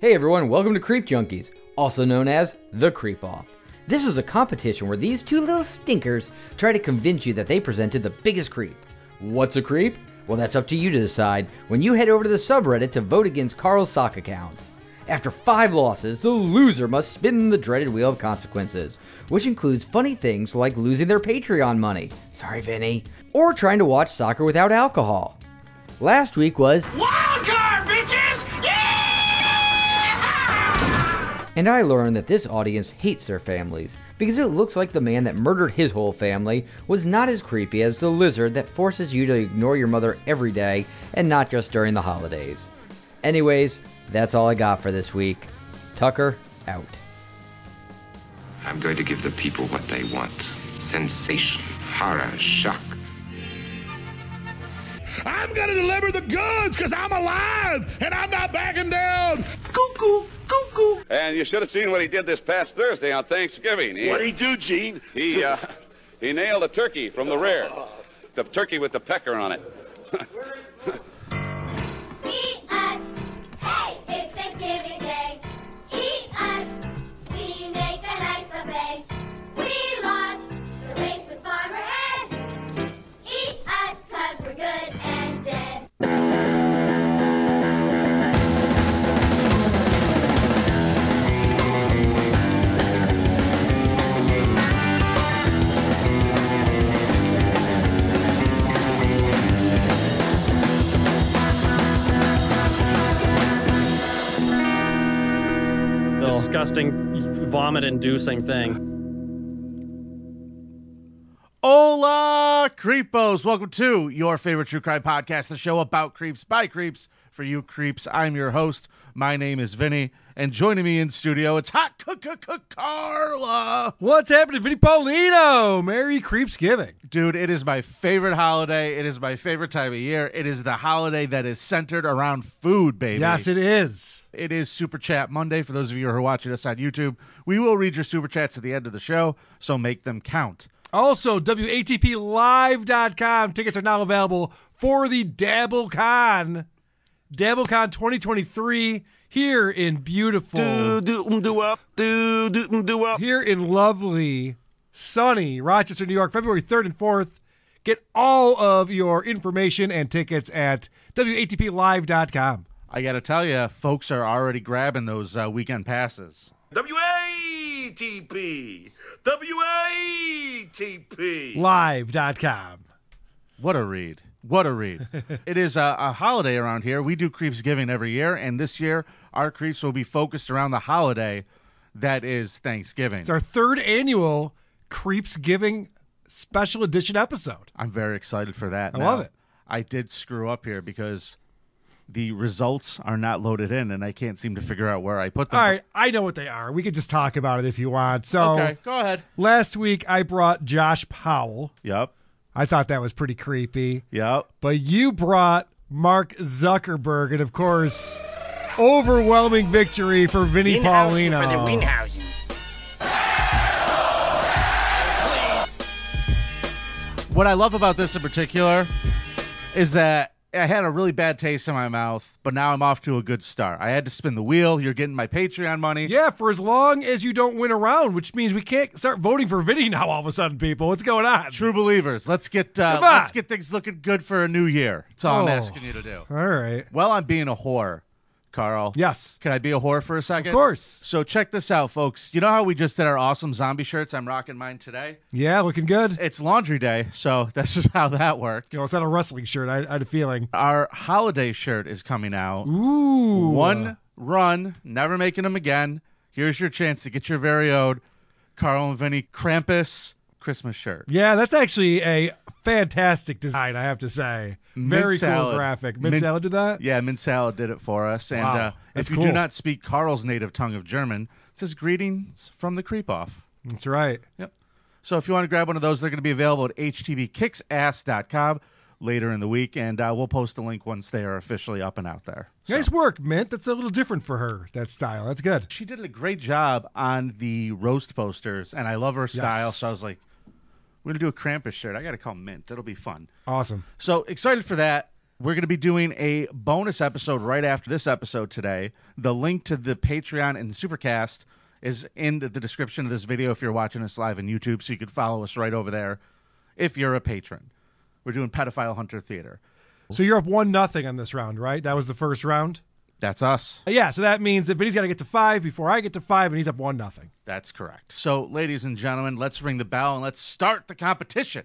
Hey everyone, welcome to Creep Junkies, also known as The Creep Off. This is a competition where these two little stinkers try to convince you that they presented the biggest creep. What's a creep? Well, that's up to you to decide when you head over to the subreddit to vote against Carl's sock accounts. After 5 losses, the loser must spin the dreaded wheel of consequences, which includes funny things like losing their Patreon money, sorry Vinny, or trying to watch soccer without alcohol. Last week was Wild card, bitches! and I learned that this audience hates their families because it looks like the man that murdered his whole family was not as creepy as the lizard that forces you to ignore your mother every day and not just during the holidays. Anyways, that's all I got for this week. Tucker, out. I'm going to give the people what they want. Sensation, horror, shock. I'm gonna deliver the goods because I'm alive and I'm not backing down. Cuckoo, cuckoo. And you should have seen what he did this past Thursday on Thanksgiving. What'd he do, Gene? He nailed a turkey from the rear. The turkey with the pecker on it. Eat us! Hey, it's Thanksgiving Day. Eat us! We make a nice buffet. We lost the race with Farmer Ed. Eat us 'cause we're good and dead. Disgusting, vomit-inducing thing. Hola, creepos! Welcome to your favorite true crime podcast, the show about creeps by creeps for you creeps. I'm your host. My name is Vinny, and joining me in studio, it's Hot Carla. What's happening, Vinny Paulino? Merry Creepsgiving. Dude, it is my favorite holiday. It is my favorite time of year. It is the holiday that is centered around food, baby. Yes, it is. It is Super Chat Monday. For those of you who are watching us on YouTube, we will read your Super Chats at the end of the show, so make them count. Also, WATPlive.com. Tickets are now available for the DabbleCon 2023 here in beautiful, here in lovely, sunny Rochester, New York, February 3rd and 4th. Get all of your information and tickets at WATPlive.com. I got to tell you, folks are already grabbing those weekend passes. WATP. WATP. Live.com. What a read. What a read. It is a holiday around here. We do Creepsgiving every year, and this year our creeps will be focused around the holiday that is Thanksgiving. It's our 3rd annual Creepsgiving special edition episode. I'm very excited for that. I love it. I did screw up here because the results are not loaded in, and I can't seem to figure out where I put them. All right, I know what they are. We could just talk about it if you want. So, okay, go ahead. Last week I brought Josh Powell. Yep. I thought that was pretty creepy. Yep. But you brought Mark Zuckerberg, and of course, overwhelming victory for Vinny Paulino. For the Winhausen. What I love about this in particular is that I had a really bad taste in my mouth, but now I'm off to a good start. I had to spin the wheel. You're getting my Patreon money. Yeah, for as long as you don't win a round, which means we can't start voting for Vinny now all of a sudden, people. What's going on? True believers. Let's get things looking good for a new year. That's all I'm asking you to do. All right. Well, I'm being a whore, Carl. Yes. Can I be a whore for a second? Of course. So check this out, folks. You know how we just did our awesome zombie shirts? I'm rocking mine today. Yeah, looking good. It's laundry day, so that's just how that worked. You know, it's not a wrestling shirt. I had a feeling. Our holiday shirt is coming out. Ooh. One run, never making them again. Here's your chance to get your very own Carl and Vinny Krampus Christmas shirt. Yeah, that's actually a fantastic design, I have to say. Very cool graphic. Mint Salad did that? Yeah, Mint Salad did it for us. And wow, if you cool. do not speak Carl's native tongue of German, it says greetings from the Creep Off. That's right. Yep. So if you want to grab one of those, they're going to be available at htbkicksass.com later in the week, and we'll post a link once they are officially up and out there. So. Nice work, Mint. That's a little different for her, that style. That's good. She did a great job on the roast posters, and I love her style, Yes. so I was like, we're going to do a Krampus shirt. I got to call Mint. It'll be fun. Awesome. So excited for that. We're going to be doing a bonus episode right after this episode today. The link to the Patreon and Supercast is in the description of this video if you're watching us live on YouTube, so you can follow us right over there if you're a patron. We're doing Pedophile Hunter Theater. So you're up 1-0 on this round, right? That was the first round? That's us. Yeah, so that means that Vinny's got to get to 5 before I get to 5, and he's up 1-0. That's correct. So, ladies and gentlemen, let's ring the bell and let's start the competition.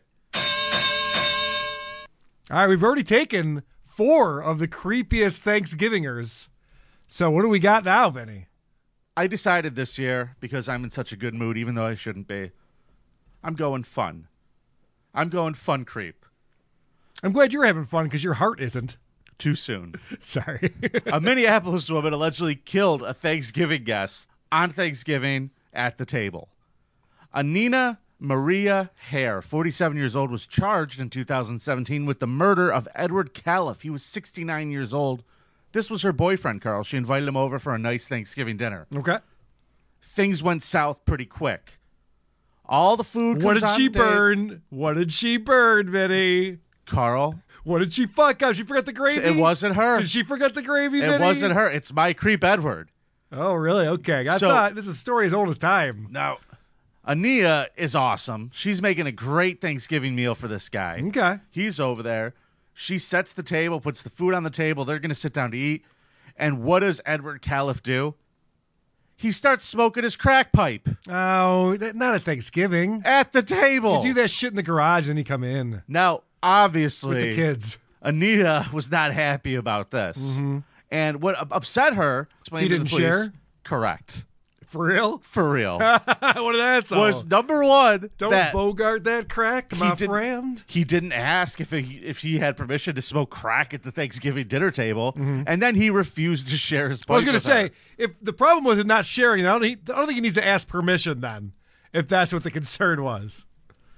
All right, we've already taken 4 of the creepiest Thanksgivingers. So what do we got now, Vinny? I decided this year, because I'm in such a good mood, even though I shouldn't be, I'm going fun. I'm going fun creep. I'm glad you're having fun because your heart isn't. Too soon. Sorry. A Minneapolis woman allegedly killed a Thanksgiving guest on Thanksgiving at the table. Anina Maria Hare, 47 years old, was charged in 2017 with the murder of Edward Califf. He was 69 years old. This was her boyfriend, Carl. She invited him over for a nice Thanksgiving dinner. Okay. Things went south pretty quick. All the food What comes did on she the burn? What did she burn, Vinny? Carl. What did she fuck up? She forgot the gravy? It wasn't her. Did she forget the gravy, Vinny? It wasn't her. It's my creep, Edward. Oh, really? Okay. I So- thought this is a story as old as time. Now, Ania is awesome. She's making a great Thanksgiving meal for this guy. Okay. He's over there. She sets the table, puts the food on the table. They're going to sit down to eat. And what does Edward Califf do? He starts smoking his crack pipe Oh, not at Thanksgiving. at the table. You do that shit in the garage, and then you come in Now, obviously, with the kids. Anita was not happy about this. And what upset her, explained You to the didn't police, share? Correct. For real? For real. What an asshole. Was number one Don't that bogart that crack, my friend. he didn't ask if he had permission to smoke crack at the Thanksgiving dinner table, and then he refused to share his pipe. I was going to with say, her. if the problem was in not sharing, I don't think he needs to ask permission then, if that's what the concern was.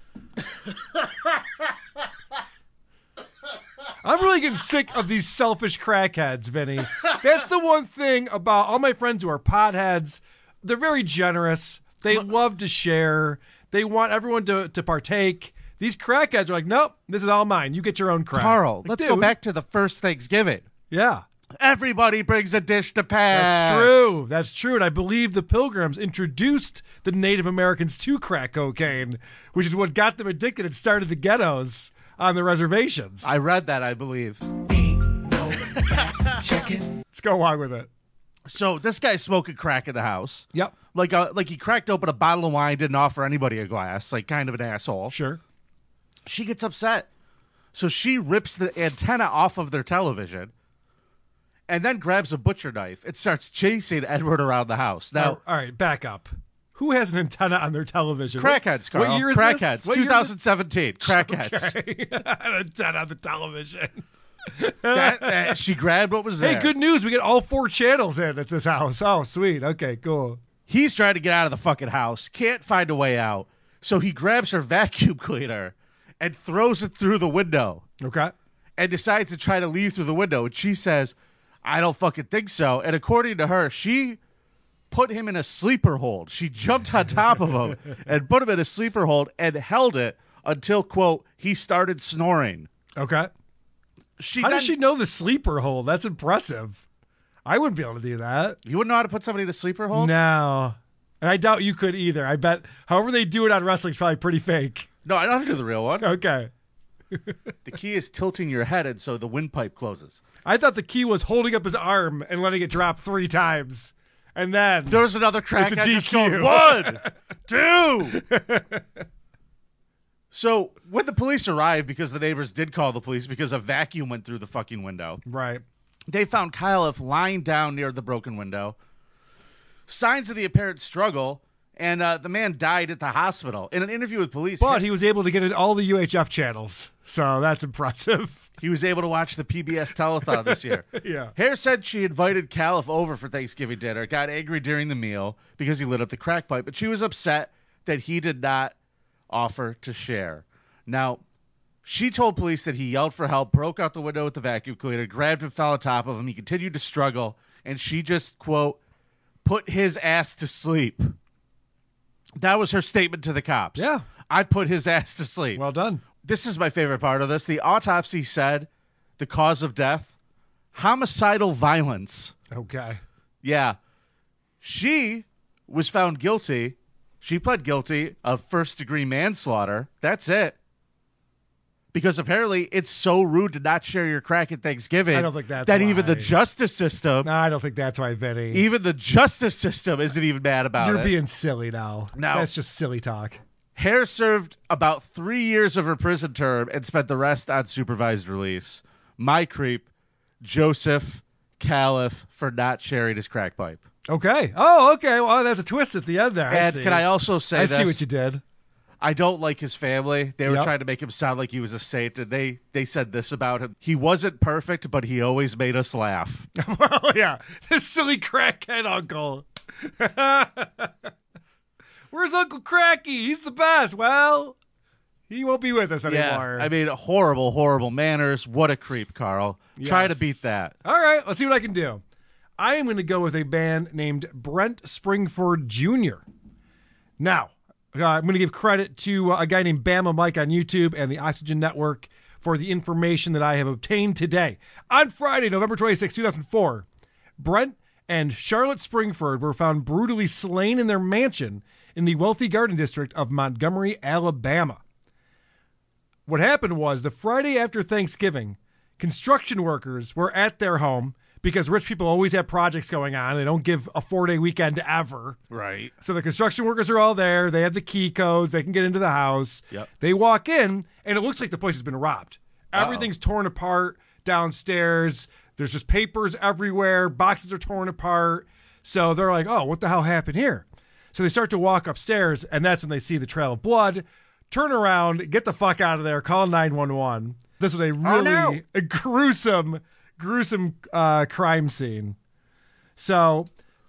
I'm really getting sick of these selfish crackheads, Vinny. That's the one thing about all my friends who are potheads. They're very generous. They love to share. They want everyone to partake. These crackheads are like, nope, this is all mine. You get your own crack. Carl, Like, let's dude, go back to the first Thanksgiving. Yeah. Everybody brings a dish to pass. That's true. That's true. And I believe the Pilgrims introduced the Native Americans to crack cocaine, which is what got them addicted and started the ghettos on the reservations. I read that, I believe. Let's go along with it. So this guy's smoking crack at the house. Yep. Like he cracked open a bottle of wine, didn't offer anybody a glass, like kind of an asshole. Sure. She gets upset. So she rips the antenna off of their television and then grabs a butcher knife and starts chasing Edward around the house. Now, All right, back up. Who has an antenna on their television? crackheads, Carl. What year is crackheads, this? What year is this? 2017. Crackheads. Okay. An antenna on the television. She grabbed what was there. Hey, good news. We get all 4 channels in at this house. Oh, sweet. Okay, cool. He's trying to get out of the fucking house. Can't find a way out. So he grabs her vacuum cleaner and throws it through the window Okay. and decides to try to leave through the window. And she says, I don't fucking think so. And according to her, she put him in a sleeper hold. She jumped on top of him and put him in a sleeper hold and held it until, quote, he started snoring. Okay. How How does she know the sleeper hold? That's impressive. I wouldn't be able to do that. You wouldn't know how to put somebody in a sleeper hold? No. And I doubt you could either. I bet however they do it on wrestling is probably pretty fake. No, I know how to do the real one. Okay. The key is tilting your head and so the windpipe closes. I thought the key was holding up his arm and letting it drop 3 times. And then There was another crack. It's a just going, DQ. 1, 2. So when the police arrived, because the neighbors did call the police because a vacuum went through the fucking window, Right. they found Califf lying down near the broken window. Signs of the apparent struggle, and the man died at the hospital. In an interview with police, But he was able to get in all the UHF channels. So that's impressive. he was able to watch the PBS telethon this year. Yeah. Hare said she invited Califf over for Thanksgiving dinner, got angry during the meal because he lit up the crack pipe, but she was upset that he did not offer to share. Now, she told police that he yelled for help, broke out the window with the vacuum cleaner, grabbed him, fell on top of him. He continued to struggle, and she just, quote, put his ass to sleep. That was her statement to the cops. Yeah. I put his ass to sleep. Well done. This is my favorite part of this. The autopsy said The cause of death? Homicidal violence. Okay. Yeah. She was found guilty. She pled guilty of first-degree manslaughter. That's it. Because apparently it's so rude to not share your crack at Thanksgiving. I don't think that's that why. even the justice system. No, I don't think that's why, Vinny. Even the justice system isn't even mad about You're it. being silly now. No. That's just silly talk. Hare served about 3 years of her prison term and spent the rest on supervised release. My creep, Joseph Califf, for not sharing his crack pipe. Okay. Oh, okay. Well, there's a twist at the end there. And can I also say this? I see what you did. I don't like his family. They were Yep. trying to make him sound like he was a saint, and they said this about him. He wasn't perfect, but he always made us laugh. Oh, yeah. This silly crackhead uncle. Where's Uncle Cracky? He's the best. Well, he won't be with us anymore. I mean, horrible, horrible manners. What a creep, Carl. Try to Yes. beat that. All right. Let's see what I can do. I am going to go with a band named Brent Springford Jr. Now, I'm going to give credit to a guy named Bama Mike on YouTube and the Oxygen Network for the information that I have obtained today. On Friday, November 26, 2004, Brent and Charlotte Springford were found brutally slain in their mansion in the wealthy garden district of Montgomery, Alabama. What happened was the Friday after Thanksgiving, construction workers were at their home because rich people always have projects going on. They don't give a 4-day weekend ever. Right. So the construction workers are all there. They have the key codes. They can get into the house. Yep. They walk in, and it looks like the place has been robbed. Everything's torn apart downstairs. There's just papers everywhere. Boxes are torn apart. So they're like, oh, what the hell happened here? So they start to walk upstairs, and that's when they see the trail of blood. Turn around, get the fuck out of there, call 911. This was a really a gruesome crime scene. So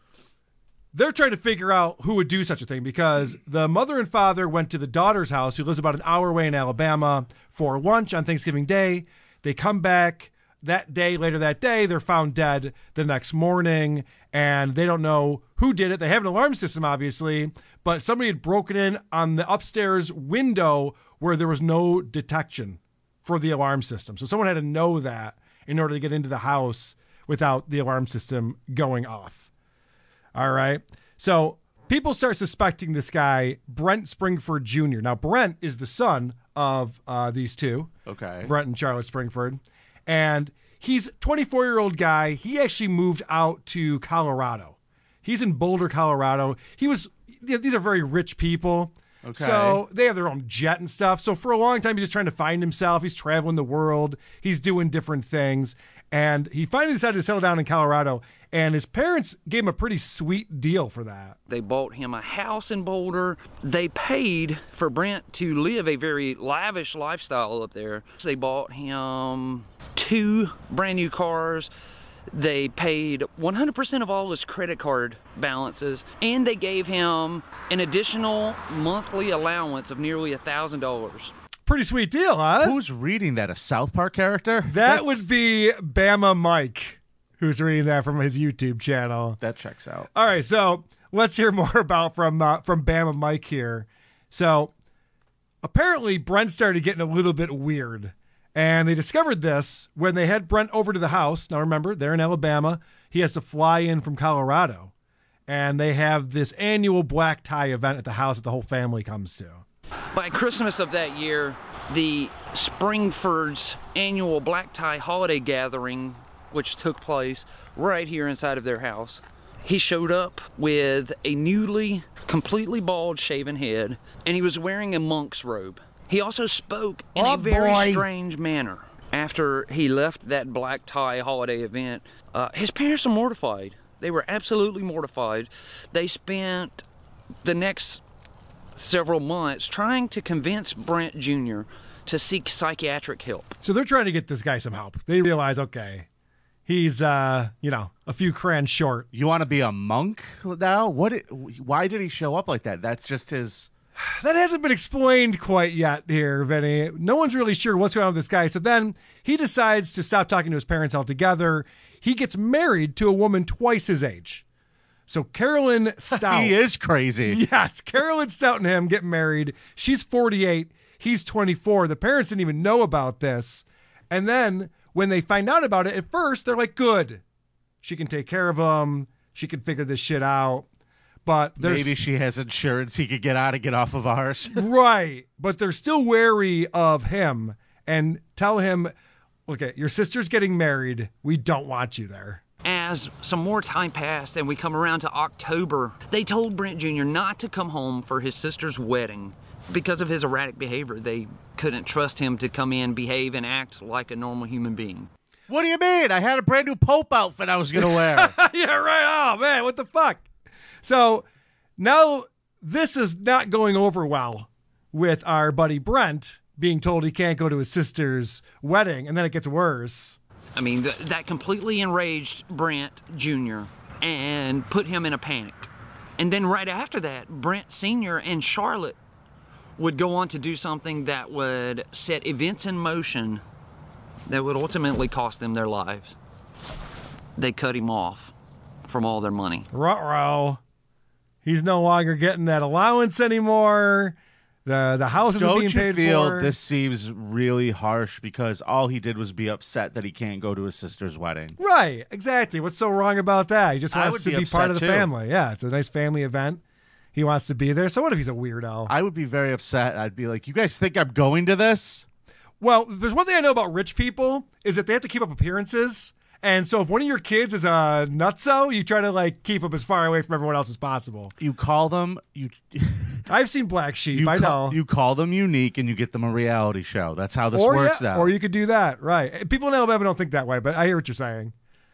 they're trying to figure out who would do such a thing because the mother and father went to the daughter's house, who lives about an hour away in Alabama, for lunch on Thanksgiving Day. They come back that day. Later that day, they're found dead the next morning, and they don't know who did it. They have an alarm system, obviously, but somebody had broken in on the upstairs window where there was no detection for the alarm system. So someone had to know that in order to get into the house without the alarm system going off. All right. So people start suspecting this guy, Brent Springford Jr. Now, Brent is the son of these two. Okay. Brent and Charlotte Springford. And he's a 24-year-old guy. He actually moved out to Colorado. He's in Boulder, Colorado. These are very rich people. Okay. So they have their own jet and stuff. So for a long time, he's just trying to find himself. He's traveling the world. He's doing different things. And he finally decided to settle down in Colorado. And his parents gave him a pretty sweet deal for that. They bought him a house in Boulder. They paid for Brent to live a very lavish lifestyle up there. So they bought him 2 brand new cars. They paid 100% of all his credit card balances, and they gave him an additional monthly allowance of nearly $1,000. Pretty sweet deal, huh? Who's reading that? A South Park character? That would be Bama Mike, who's reading that from his YouTube channel. That checks out. All right, so let's hear more about from Bama Mike here. So apparently Brent started getting a little bit weird. And they discovered this when they had Brent over to the house. Now, remember, they're in Alabama. He has to fly in from Colorado. And they have this annual black tie event at the house that the whole family comes to. By Christmas of that year, the Springford's annual black tie holiday gathering, which took place right here inside of their house, he showed up with a newly, completely bald, shaven head, and he was wearing a monk's robe. He also spoke in a very strange manner. After he left that black tie holiday event, his parents were mortified. They were absolutely mortified. They spent the next several months trying to convince Brent Jr. to seek psychiatric help. So they're trying to get this guy some help. They realize, okay, he's, a few crayons short. You want to be a monk now? Why did he show up like that? That's just his... That hasn't been explained quite yet here, Vinny. No one's really sure what's going on with this guy. So then he decides to stop talking to his parents altogether. He gets married to a woman twice his age. So Carolyn Stout. He is crazy. Yes, Carolyn Stout and him get married. She's 48. He's 24. The parents didn't even know about this. And then when they find out about it, at first they're like, good. She can take care of him. She can figure this shit out. But maybe she has insurance he could get off of ours. Right. But they're still wary of him and tell him, okay, your sister's getting married. We don't want you there. As some more time passed and we come around to October, they told Brent Jr. not to come home for his sister's wedding. Because of his erratic behavior, they couldn't trust him to come in, behave, and act like a normal human being. What do you mean? I had a brand new Pope outfit I was going to wear. Yeah, right. Oh, man, what the fuck? So now this is not going over well with our buddy Brent being told he can't go to his sister's wedding, and then it gets worse. I mean, that completely enraged Brent Jr. and put him in a panic. And then right after that, Brent Sr. and Charlotte would go on to do something that would set events in motion that would ultimately cost them their lives. They cut him off from all their money. Ruh-roh. He's no longer getting that allowance anymore. The house isn't being paid for. Don't you feel this seems really harsh because all he did was be upset that he can't go to his sister's wedding? Right, exactly. What's so wrong about that? He just wants to be part of the too. family. Yeah, it's a nice family event. He wants to be there. So what if he's a weirdo? I would be very upset. I'd be like, you guys think I'm going to this? Well, there's one thing I know about rich people is that they have to keep up appearances. And so if one of your kids is a nutso, you try to like keep them as far away from everyone else as possible. You call them I've seen Black Sheep. I know. You call them unique and you get them a reality show. That's how this works out. Or you could do that, right? People in Alabama don't think that way, but I hear what you're saying.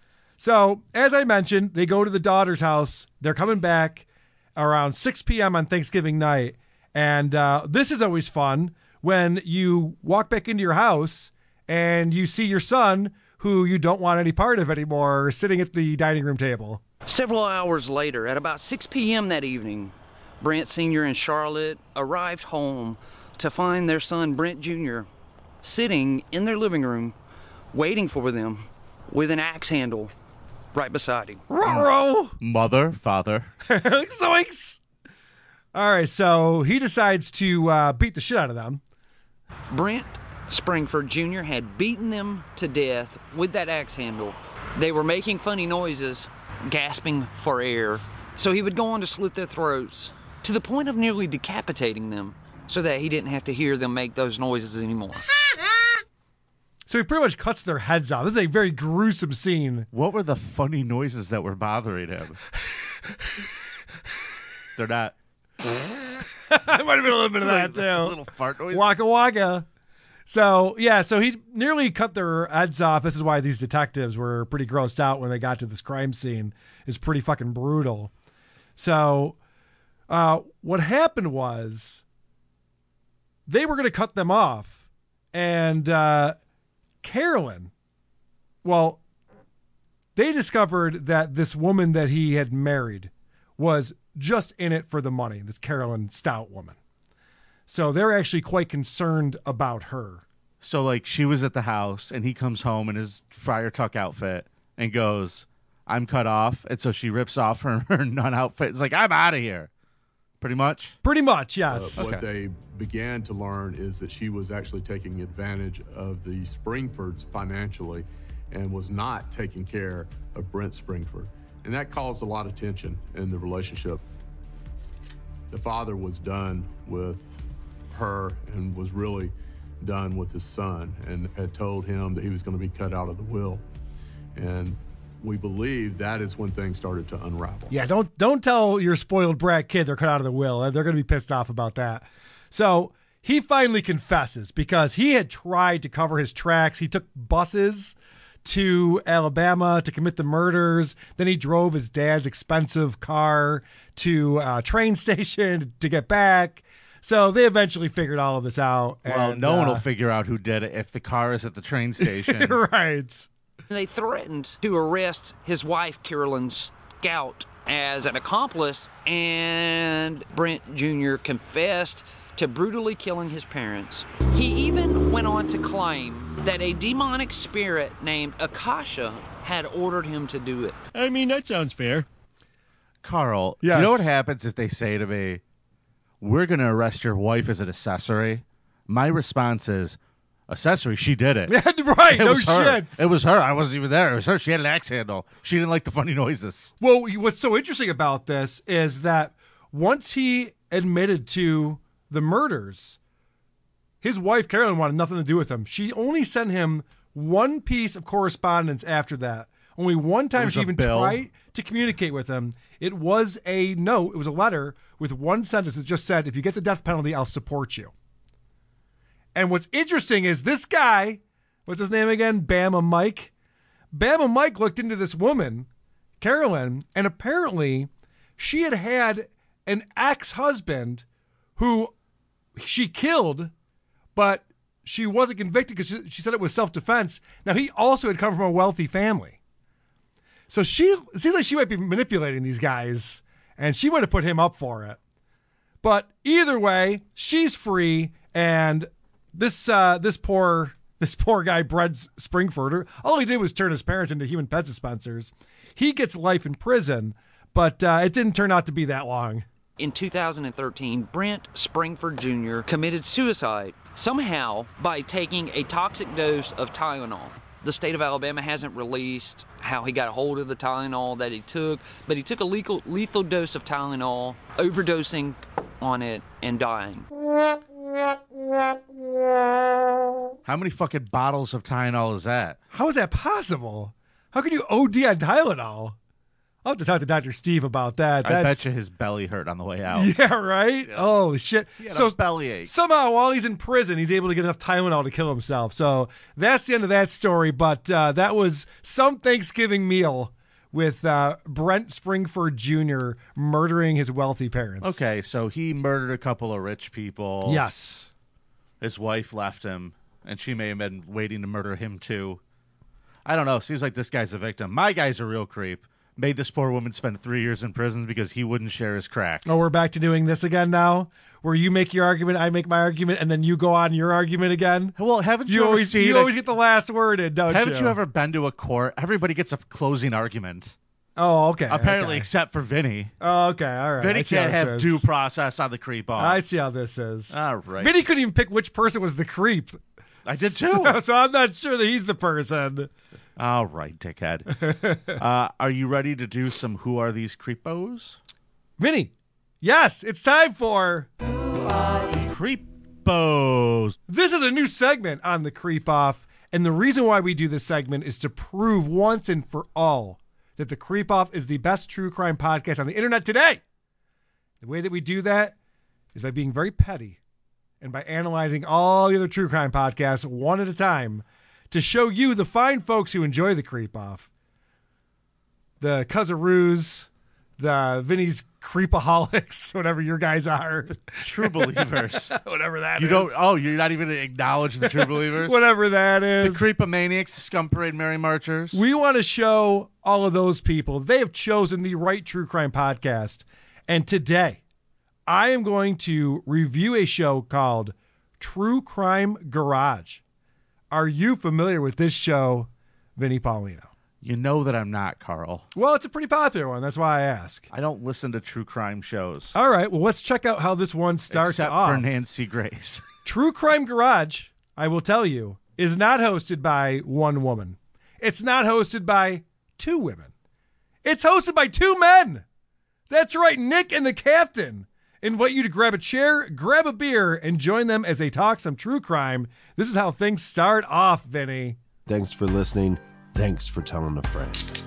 So as I mentioned, they go to the daughter's house. They're coming back around 6 p.m. on Thanksgiving night, and this is always fun when you walk back into your house and you see your son, who you don't want any part of anymore, sitting at the dining room table. Several hours later, at about 6 p.m. that evening, Brent Sr. and Charlotte arrived home to find their son, Brent Jr., sitting in their living room, waiting for them with an axe handle right beside him. Ruh-roh! Mother, father. Zoinks! All right, so he decides to beat the shit out of them. Brent Springford Jr. had beaten them to death with that axe handle. They were making funny noises, gasping for air, so he would go on to slit their throats to the point of nearly decapitating them so that he didn't have to hear them make those noises anymore. So he pretty much cuts their heads off. This is a very gruesome scene. What were the funny noises that were bothering him? They're not. I might have been a little bit of that, too. A little fart noise. Waka waka. So, yeah, so he nearly cut their heads off. This is why these detectives were pretty grossed out when they got to this crime scene. It's pretty fucking brutal. So, what happened was they were going to cut them off. And Carolyn, well, they discovered that this woman that he had married was just in it for the money, this Carolyn Stout woman. So they're actually quite concerned about her. So, like, she was at the house, and he comes home in his Friar Tuck outfit and goes, I'm cut off. And so she rips off her nun outfit. It's like, I'm out of here. Pretty much? Pretty much, yes. What they began to learn is that she was actually taking advantage of the Springfords financially and was not taking care of Brent Springford. And that caused a lot of tension in the relationship. The father was done with her and was really done with his son and had told him that he was going to be cut out of the will. And we believe that is when things started to unravel. Yeah, don't tell your spoiled brat kid they're cut out of the will. They're going to be pissed off about that. So he finally confesses because he had tried to cover his tracks. He took buses to Alabama to commit the murders. Then he drove his dad's expensive car to a train station to get back. So they eventually figured all of this out. Well, and, no one will figure out who did it if the car is at the train station. Right. They threatened to arrest his wife, Carolyn Stout, as an accomplice, and Brent Jr. confessed to brutally killing his parents. He even went on to claim that a demonic spirit named Akasha had ordered him to do it. I mean, that sounds fair. Carl, yes. You know what happens if they say to me, we're going to arrest your wife as an accessory? My response is, accessory. She did it. Right, no was her. shit. It was her. I wasn't even there. It was her. She had an axe handle. She didn't like the funny noises. Well, what's so interesting about this is that once he admitted to the murders, his wife, Carolyn, wanted nothing to do with him. She only sent him one piece of correspondence after that. Only one time she even tried to communicate with him. It was a note. It was a letter with one sentence that just said, if you get the death penalty, I'll support you. And what's interesting is this guy, what's his name again? Bama Mike. Bama Mike looked into this woman, Carolyn, and apparently she had an ex-husband who she killed, but she wasn't convicted because she said it was self-defense. Now, he also had come from a wealthy family. So it seems like she might be manipulating these guys, and she would have put him up for it. But either way, she's free, and this poor guy, Brent Springford, all he did was turn his parents into human pet dispensers. He gets life in prison, but it didn't turn out to be that long. In 2013, Brent Springford Jr. committed suicide, somehow by taking a toxic dose of Tylenol. The state of Alabama hasn't released how he got a hold of the Tylenol that he took, but he took a lethal dose of Tylenol, overdosing on it, and dying. How many fucking bottles of Tylenol is that? How is that possible? How could you OD on Tylenol? I'll have to talk to Dr. Steve about that. I bet you his belly hurt on the way out. Yeah, right? Yeah. Oh, shit. So bellyache. Somehow, while he's in prison, he's able to get enough Tylenol to kill himself. So that's the end of that story. But that was some Thanksgiving meal with Brent Springford Jr. murdering his wealthy parents. Okay, so he murdered a couple of rich people. Yes. His wife left him, and she may have been waiting to murder him, too. I don't know. Seems like this guy's a victim. My guy's a real creep. Made this poor woman spend 3 years in prison because he wouldn't share his crack. Oh, we're back to doing this again now? Where you make your argument, I make my argument, and then you go on your argument again? Well, haven't you always get the last word in, don't you? Haven't you ever been to a court? Everybody gets a closing argument. Oh, okay. Apparently, except for Vinny. Oh, okay. All right. Vinny can't have due process on the creep off. I see how this is. All right. Vinny couldn't even pick which person was the creep. I did too. So I'm not sure that he's the person. All right, dickhead. Are you ready to do some Who Are These Creepos? Vinny, yes, it's time for Who Are These Creepos? This is a new segment on the Creep Off, and the reason why we do this segment is to prove once and for all that the Creep Off is the best true crime podcast on the internet today. The way that we do that is by being very petty and by analyzing all the other true crime podcasts one at a time to show you, the fine folks who enjoy the Creep Off, the Cuzzaroos, the Vinny's Creepaholics, whatever your guys are. The True Believers. Whatever that you is. Don't. Oh, you're not even acknowledge the True Believers? Whatever that is. The Creepomaniacs, Scum Parade, Merry Marchers. We want to show all of those people they have chosen the right true crime podcast. And today, I am going to review a show called True Crime Garage. Are you familiar with this show, Vinny Paulino? You know that I'm not, Carl. Well, it's a pretty popular one. That's why I ask. I don't listen to true crime shows. All right. Well, let's check out how this one starts Except off. for Nancy Grace. True Crime Garage, I will tell you, is not hosted by one woman. It's not hosted by two women. It's hosted by two men. That's right, Nick and the Captain. Invite you to grab a chair, grab a beer, and join them as they talk some true crime. This is how things start off, Vinny. Thanks for listening. Thanks for telling a friend.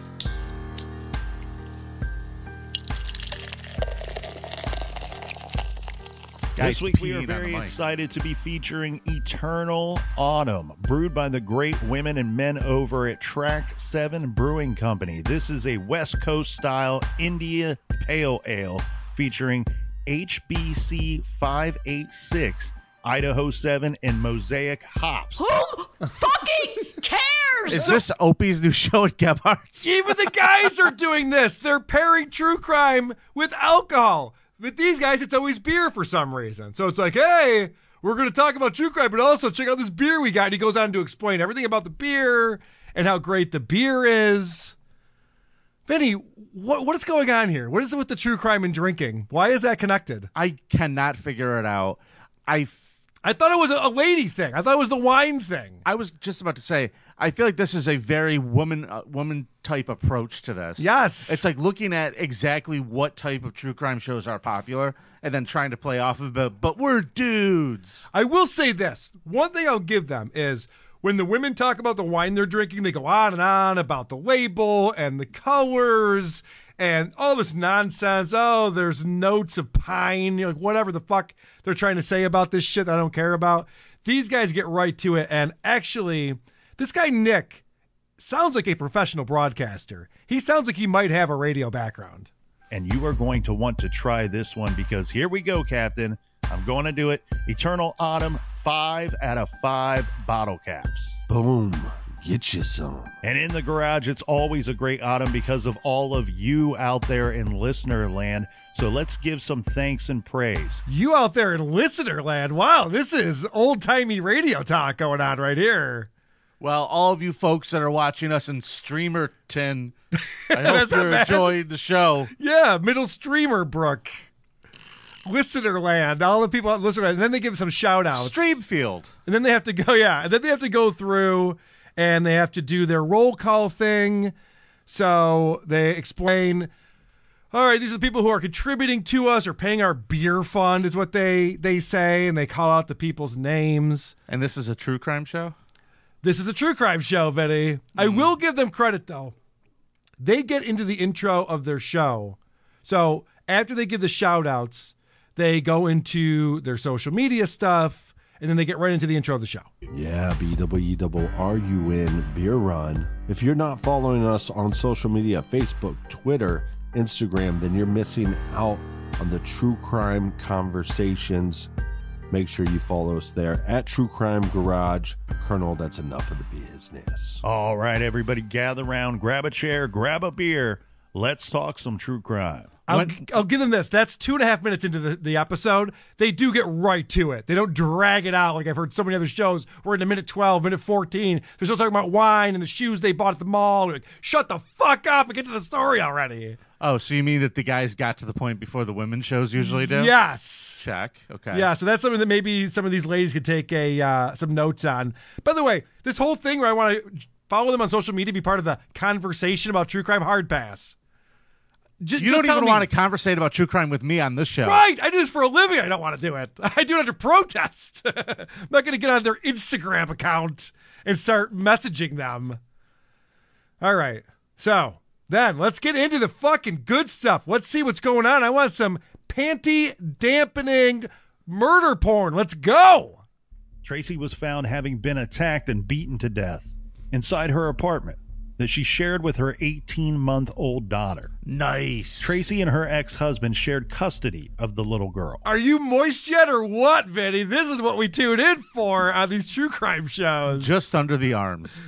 This week we are very excited to be featuring Eternal Autumn, brewed by the great women and men over at Track 7 Brewing Company. This is a West Coast style India Pale Ale featuring HBC 586, Idaho 7, and Mosaic hops. Who fucking cares? Is this Opie's new show at Gebhardt's? Even the guys are doing this. They're pairing true crime with alcohol. With these guys, it's always beer for some reason. So it's like, hey, we're going to talk about true crime, but also check out this beer we got. And he goes on to explain everything about the beer and how great the beer is. Vinny, what is going on here? What is it with the true crime and drinking? Why is that connected? I cannot figure it out. I I thought it was a lady thing. I thought it was the wine thing. I was just about to say, I feel like this is a very woman type approach to this. Yes. It's like looking at exactly what type of true crime shows are popular and then trying to play off of it, but we're dudes. I will say this. One thing I'll give them is when the women talk about the wine they're drinking, they go on and on about the label and the colors and all this nonsense. Oh, there's notes of pine, like whatever the fuck they're trying to say about this shit that I don't care about. These guys get right to it. And actually, this guy, Nick, sounds like a professional broadcaster. He sounds like he might have a radio background. And you are going to want to try this one because here we go, Captain. I'm going to do it. Eternal Autumn, 5 out of 5 bottle caps. Boom. Get you some. And in the garage, it's always a great autumn because of all of you out there in listener land. So let's give some thanks and praise. You out there in listener land. Wow, this is old-timey radio talk going on right here. Well, all of you folks that are watching us in Streamerton, I hope you're enjoying the show. Yeah, Middle Streamer Brook. Listener land, all the people out in listener land, and then they give some shout outs. Streamfield. And then they have to go, and then they have to go through and they have to do their roll call thing. So they explain, all right, these are the people who are contributing to us or paying our beer fund is what they say, and they call out the people's names. And this is a true crime show? This is a true crime show, Benny. I will give them credit, though. They get into the intro of their show. So after they give the shout outs, they go into their social media stuff, and then they get right into the intro of the show. Yeah, BWRUN Beer Run. If you're not following us on social media, Facebook, Twitter, Instagram, then you're missing out on the true crime conversations. Make sure you follow us there at True Crime Garage. Colonel, that's enough of the business. All right, everybody gather around, grab a chair, grab a beer. Let's talk some true crime. I'll give them this. That's 2.5 minutes into the episode. They do get right to it. They don't drag it out like I've heard so many other shows where in a minute 12, minute 14, they're still talking about wine and the shoes they bought at the mall. Like, shut the fuck up and get to the story already. Oh, so you mean that the guys got to the point before the women's shows usually do? Yes. Check. Okay. Yeah, so that's something that maybe some of these ladies could take some notes on. By the way, this whole thing where I want to follow them on social media, be part of the conversation about true crime, hard pass. You don't even want to conversate about true crime with me on this show. Right. I do this for a living. I don't want to do it. I do it under protest. I'm not going to get on their Instagram account and start messaging them. All right. So then let's get into the fucking good stuff. Let's see what's going on. I want some panty dampening murder porn. Let's go. Tracy was found having been attacked and beaten to death inside her apartment that she shared with her 18-month-old daughter. Nice. Tracy and her ex-husband shared custody of the little girl. Are you moist yet or what, Vinny? This is what we tune in for on these true crime shows. Just under the arms.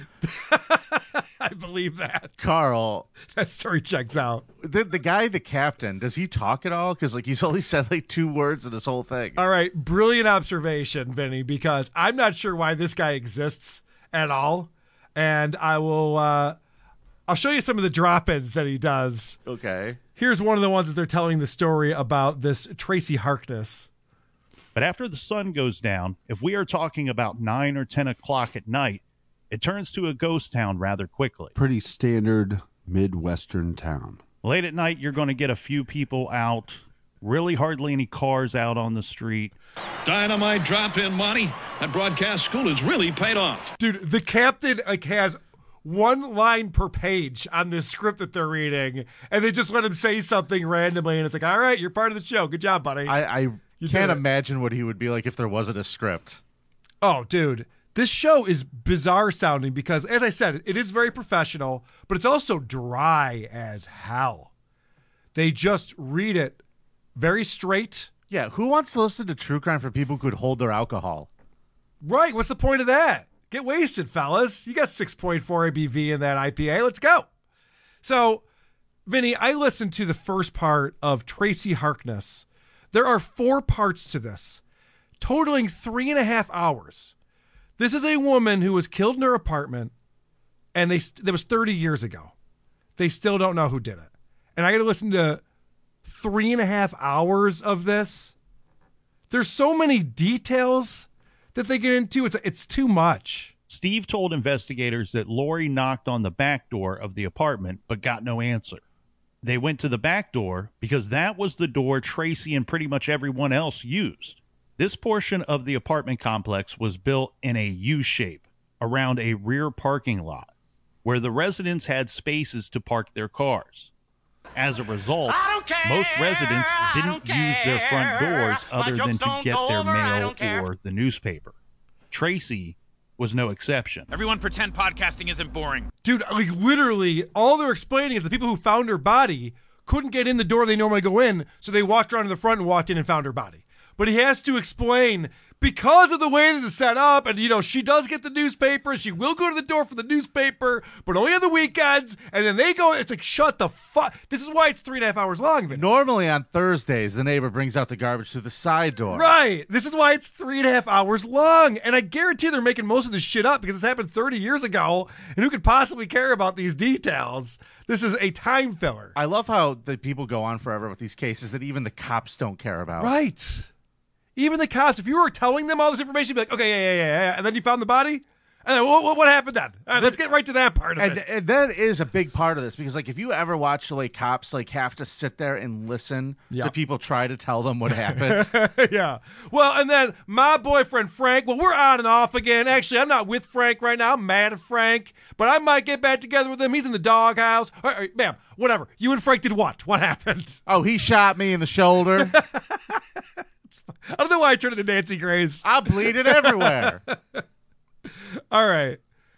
I believe that. Carl. That story checks out. The guy, the captain, does he talk at all? Because he's only said 2 words in this whole thing. All right. Brilliant observation, Vinny, because I'm not sure why this guy exists at all. And I will, I'll show you some of the drop-ins that he does. Okay. Here's one of the ones that they're telling the story about this Tracy Harkness. But after the sun goes down, if we are talking about 9 or 10 o'clock at night, it turns to a ghost town rather quickly. Pretty standard Midwestern town. Late at night, you're going to get a few people out. Really hardly any cars out on the street. Dynamite drop-in, Monty. That broadcast school has really paid off. Dude, the captain has one line per page on this script that they're reading, and they just let him say something randomly, and it's like, all right, you're part of the show. Good job, buddy. I can't imagine what he would be like if there wasn't a script. Oh, dude. This show is bizarre sounding because, as I said, it is very professional, but it's also dry as hell. They just read it very straight. Yeah, who wants to listen to true crime for people who could hold their alcohol? Right, what's the point of that? Get wasted, fellas. You got 6.4 ABV in that IPA. Let's go. So, Vinny, I listened to the first part of Tracy Harkness. There are 4 parts to this, totaling 3.5 hours. This is a woman who was killed in her apartment, and that was 30 years ago. They still don't know who did it. And I got to listen to 3.5 hours of this. There's so many details that they get into. It's too much. Steve told investigators that Lori knocked on the back door of the apartment but got no answer. They went to the back door because that was the door Tracy and pretty much everyone else used. This portion of the apartment complex was built in a U shape around a rear parking lot where the residents had spaces to park their cars. As a result, most residents didn't use their front doors other than to get their mail or the newspaper. Tracy was no exception. Everyone pretend podcasting isn't boring. Dude, like literally, all they're explaining is the people who found her body couldn't get in the door they normally go in, so they walked around to the front and walked in and found her body. But he has to explain, because of the way this is set up, and, she does get the newspaper, she will go to the door for the newspaper, but only on the weekends, and then they go, it's like, shut the fuck. This is why it's 3.5 hours long. Man. Normally on Thursdays, the neighbor brings out the garbage through the side door. Right. This is why it's 3.5 hours long. And I guarantee they're making most of this shit up because this happened 30 years ago, and who could possibly care about these details? This is a time filler. I love how the people go on forever with these cases that even the cops don't care about. Right. Even the cops, if you were telling them all this information, you'd be like, okay, yeah. And then you found the body? And then what happened then? All right, let's get right to that part of it. And that is a big part of this because, if you ever watch the way cops, have to sit there and listen to people try to tell them what happened. Yeah. Well, and then my boyfriend, Frank, we're on and off again. Actually, I'm not with Frank right now. I'm mad at Frank. But I might get back together with him. He's in the doghouse. All right, ma'am, whatever. You and Frank did what? What happened? Oh, he shot me in the shoulder. I don't know why I turned into Nancy Grace. I bleeded everywhere. All right.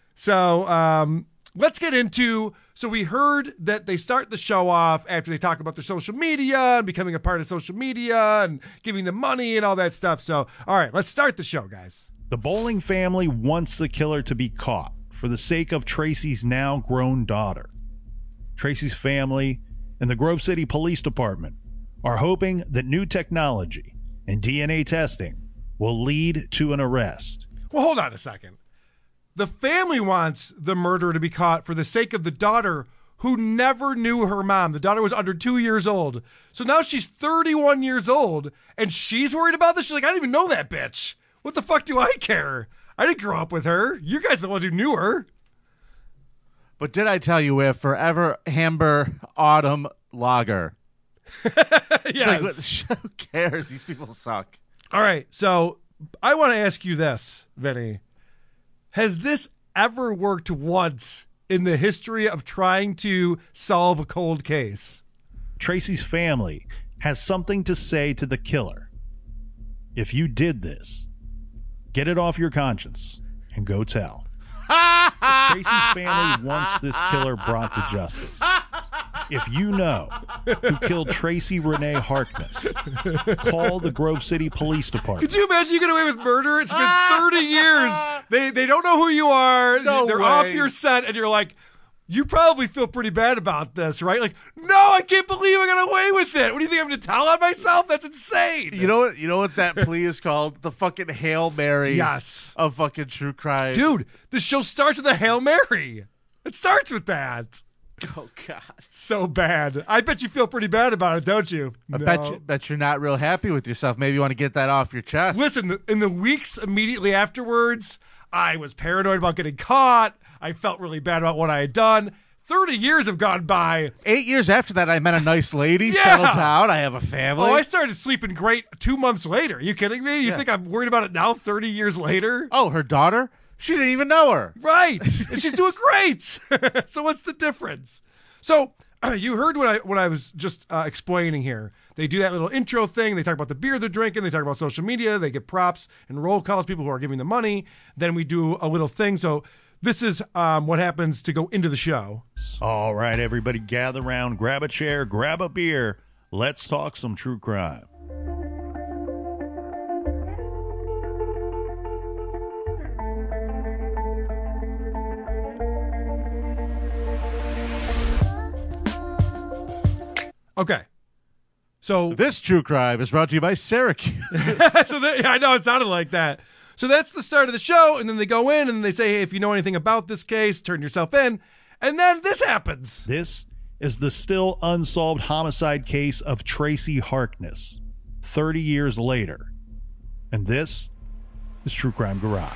So let's get into, so we heard that they start the show off after they talk about their social media and becoming a part of social media and giving them money and all that stuff. So, all right, let's start the show, guys. The Bowling family wants the killer to be caught for the sake of Tracy's now grown daughter. Tracy's family and the Grove City Police Department are hoping that new technology and DNA testing will lead to an arrest. Well, hold on a second. The family wants the murderer to be caught for the sake of the daughter who never knew her mom. The daughter was under 2 years old. So now she's 31 years old, and she's worried about this? She's like, I didn't even know that bitch. What the fuck do I care? I didn't grow up with her. You guys are the ones who knew her. But did I tell you we're forever Amber Autumn Lager? Yes. Who cares? These people suck. All right, so I want to ask you this, Vinny. Has this ever worked once in the history of trying to solve a cold case? Tracy's family has something to say to the killer. If you did this, get it off your conscience and go tell. Tracy's family wants this killer brought to justice. If you know who killed Tracy Renee Harkness, call the Grove City Police Department. Could you imagine you get away with murder? It's been 30 years. They don't know who you are. No They're way. off your scent, and you're like, you probably feel pretty bad about this, right? Like, no, I can't believe I got away with it. What do you think I'm going to tell on myself? That's insane. You know what that plea is called? The fucking Hail Mary. Yes. Of fucking true crime. Dude, the show starts with a Hail Mary. It starts with that. Oh God. So bad. I bet you feel pretty bad about it, don't you? I bet you're not real happy with yourself. Maybe you want to get that off your chest. Listen, in the weeks immediately afterwards, I was paranoid about getting caught. I felt really bad about what I had done. 30 years have gone by. 8 years after that, I met a nice lady, settled down. I have a family. Oh, I started sleeping great 2 months later. Are you kidding me? You think I'm worried about it now, 30 years later? Oh, her daughter? She didn't even know her. Right. And she's doing great. So what's the difference? So you heard what I was just explaining here. They do that little intro thing. They talk about the beer they're drinking. They talk about social media. They get props and roll calls, people who are giving them money. Then we do a little thing. So this is what happens to go into the show. All right, everybody gather around, grab a chair, grab a beer. Let's talk some true crime. Okay. So this true crime is brought to you by Syracuse. I know it sounded like that. So that's the start of the show, and then they go in and they say, hey, if you know anything about this case, turn yourself in. And then this happens. This is the still unsolved homicide case of Tracy Harkness, 30 years later. And this is True Crime Garage.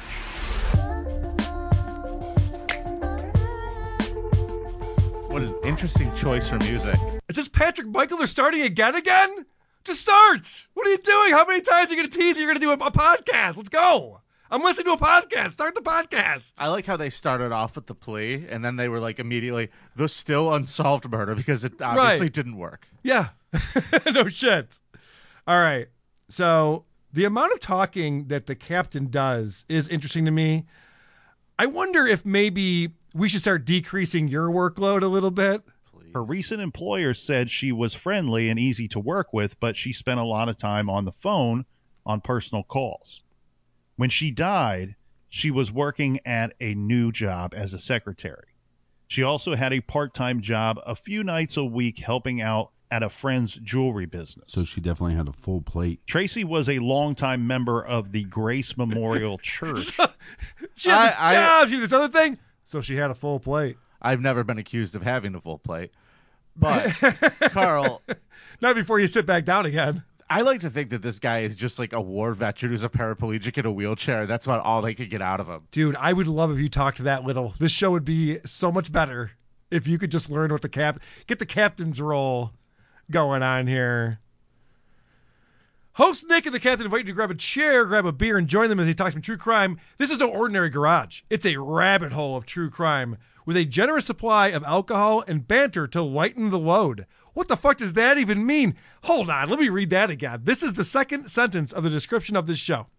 What an interesting choice for music. Is this Patrick Michael? They're starting again? Just start. What are you doing? How many times are you going to tease you're going to do a podcast? Let's go. I'm listening to a podcast. Start the podcast. I like how they started off with the plea, and then they were like immediately, the still unsolved murder, because it obviously didn't work. Yeah. No shit. All right. So the amount of talking that the captain does is interesting to me. I wonder if maybe we should start decreasing your workload a little bit. Her recent employer said she was friendly and easy to work with, but she spent a lot of time on the phone on personal calls. When she died, she was working at a new job as a secretary. She also had a part-time job a few nights a week helping out at a friend's jewelry business. So she definitely had a full plate. Tracy was a longtime member of the Grace Memorial Church. She had this job, she had this other thing, so she had a full plate. I've never been accused of having a full plate. But, Carl... Not before you sit back down again. I like to think that this guy is just like a war veteran who's a paraplegic in a wheelchair. That's about all they could get out of him. Dude, I would love if you talked that little. This show would be so much better if you could just learn what get the captain's role going on here. Host Nick and the captain invite you to grab a chair, grab a beer, and join them as he talks some true crime. This is no ordinary garage. It's a rabbit hole of true crime with a generous supply of alcohol and banter to lighten the load. What the fuck does that even mean? Hold on, let me read that again. This is the second sentence of the description of this show.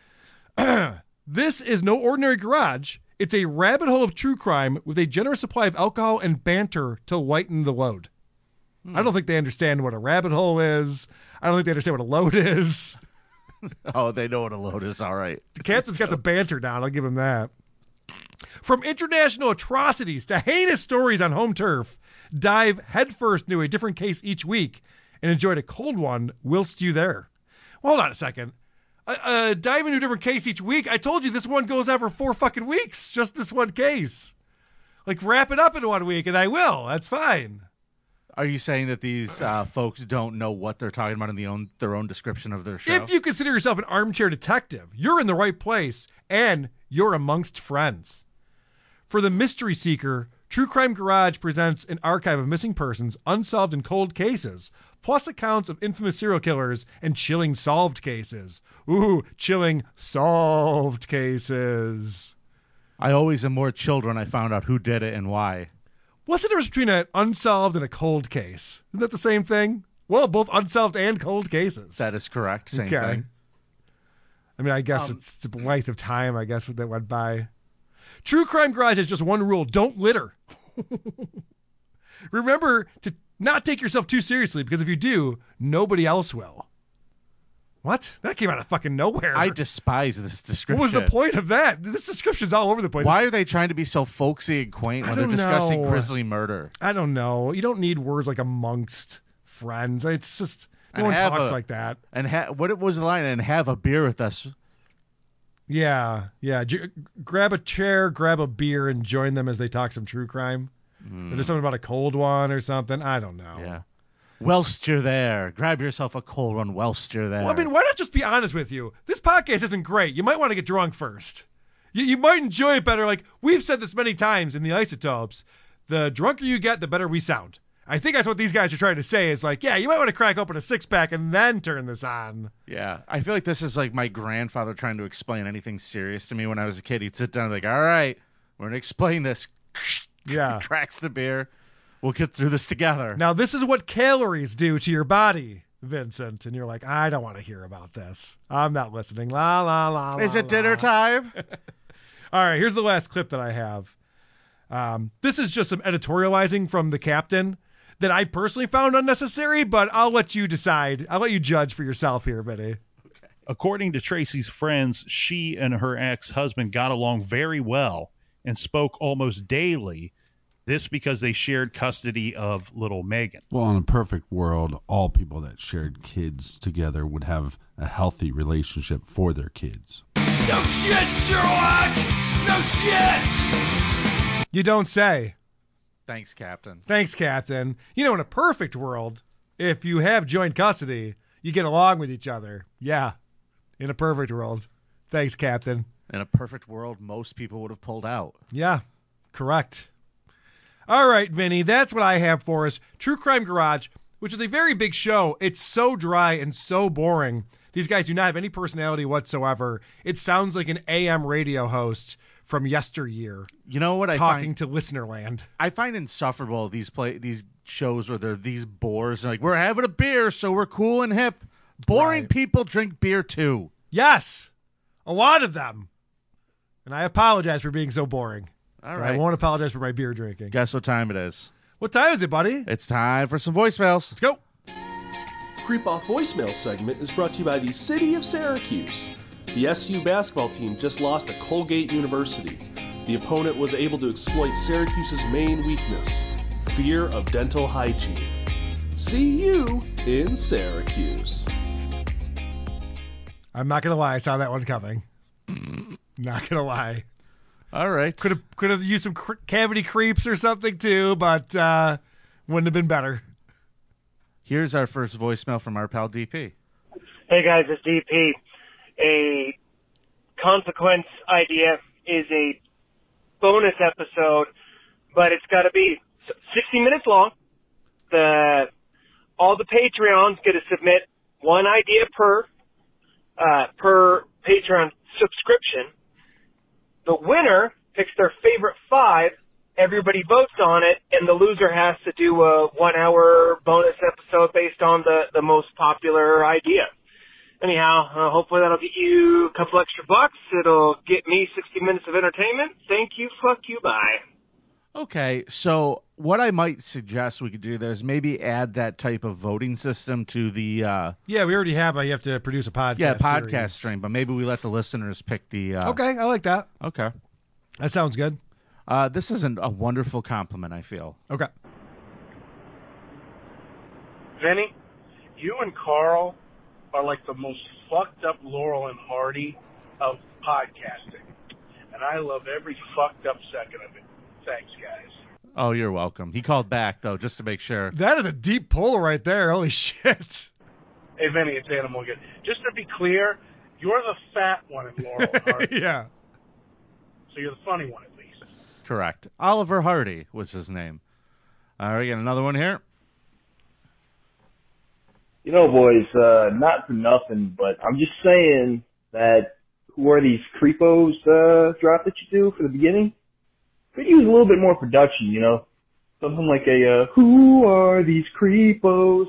This is no ordinary garage. It's a rabbit hole of true crime with a generous supply of alcohol and banter to lighten the load. I don't think they understand what a rabbit hole is. I don't think they understand what a load is. Oh, they know what a load is. All right. The captain's got the banter down. I'll give him that. From international atrocities to heinous stories on home turf, dive headfirst into a different case each week and enjoy a cold one whilst you there. Well, hold on a second. Dive into a different case each week. I told you this one goes on for 4 fucking weeks. Just this one case. Like, wrap it up in 1 week, and I will. That's fine. Are you saying that these folks don't know what they're talking about in their own description of their show? If you consider yourself an armchair detective, you're in the right place, and you're amongst friends. For the mystery seeker, True Crime Garage presents an archive of missing persons, unsolved and cold cases, plus accounts of infamous serial killers and chilling solved cases. Ooh, chilling solved cases. I always am more chilled when I found out who did it and why. What's the difference between an unsolved and a cold case? Isn't that the same thing? Well, both unsolved and cold cases. That is correct. Same thing. I mean, I guess it's the length of time, I guess, that went by. True Crime Garage has just one rule. Don't litter. Remember to not take yourself too seriously, because if you do, nobody else will. What? That came out of fucking nowhere. I despise this description. What was the point of that? This description's all over the place. Why are they trying to be so folksy and quaint when they're discussing grisly murder? I don't know. You don't need words like amongst friends. It's just, no one talks like that. And what was the line? And have a beer with us. Yeah. Grab a chair, grab a beer, and join them as they talk some true crime. If there's something about a cold one or something, I don't know. Yeah. Whilst you're there, grab yourself a cold one whilst you're there. Well, I mean, why not just be honest with you? This podcast isn't great. You might want to get drunk first. You might enjoy it better. Like, we've said this many times in the Isotopes. The drunker you get, the better we sound. I think that's what these guys are trying to say. Is like, yeah, you might want to crack open a 6-pack and then turn this on. Yeah. I feel like this is like my grandfather trying to explain anything serious to me when I was a kid. He'd sit down and like, all right, we're going to explain this. Yeah. Cracks the beer. We'll get through this together. Now, this is what calories do to your body, Vincent. And you're like, I don't want to hear about this. I'm not listening. La, la, la, Is la, it dinner time? All right, here's the last clip that I have. This is just some editorializing from the captain that I personally found unnecessary, but I'll let you decide. I'll let you judge for yourself here, Vinny. According to Tracy's friends, she and her ex-husband got along very well and spoke almost daily. This because they shared custody of little Megan. Well, in a perfect world, all people that shared kids together would have a healthy relationship for their kids. No shit, Sherlock! No shit! You don't say. Thanks, Captain. Thanks, Captain. You know, in a perfect world, if you have joint custody, you get along with each other. Yeah, in a perfect world. Thanks, Captain. In a perfect world, most people would have pulled out. Yeah, correct. All right, Vinny, that's what I have for us. True Crime Garage, which is a very big show. It's so dry and so boring. These guys do not have any personality whatsoever. It sounds like an AM radio host from yesteryear. You know what talking to Listenerland. I find insufferable these shows where they're these bores. Like, we're having a beer, so we're cool and hip. Boring people drink beer too. Yes, a lot of them. And I apologize for being so boring. All right. I won't apologize for my beer drinking. Guess what time it is? What time is it, buddy? It's time for some voicemails. Let's go. Creep Off Voicemail segment is brought to you by the City of Syracuse. The SU basketball team just lost to Colgate University. The opponent was able to exploit Syracuse's main weakness, fear of dental hygiene. See you in Syracuse. I'm not going to lie. I saw that one coming. Not going to lie. All right. Could have used some cavity creeps or something too, but wouldn't have been better. Here's our first voicemail from our pal DP. Hey guys, it's DP. A consequence idea is a bonus episode, but it's got to be 60 minutes long. All the Patreons get to submit one idea per Patreon subscription. The winner picks their favorite 5. Everybody votes on it, and the loser has to do a 1-hour bonus episode based on the most popular idea. Anyhow, hopefully that'll get you a couple extra bucks. It'll get me 60 minutes of entertainment. Thank you, fuck you, bye. Okay, so what I might suggest we could do there is maybe add that type of voting system to the... yeah, we already have. You have to produce a podcast. Yeah, podcast series. stream, but maybe we let the listeners pick the... Okay, I like that. Okay. That sounds good. This is a wonderful compliment, I feel. Okay. Vinny, you and Carl are like the most fucked up Laurel and Hardy of podcasting. And I love every fucked up second of it. Thanks, guys. Oh, you're welcome. He called back, though, just to make sure. That is a deep pull right there. Holy shit. Hey, Vinny, it's Animal again. Just to be clear, you're the fat one in Laurel and Hardy. Yeah. So you're the funny one, at least. Correct. Oliver Hardy was his name. All right, got another one here. You know, boys, not for nothing, but I'm just saying that who are these creepos drop that you do for the beginning? Could use a little bit more production, you know? Something like a, who are these creepos?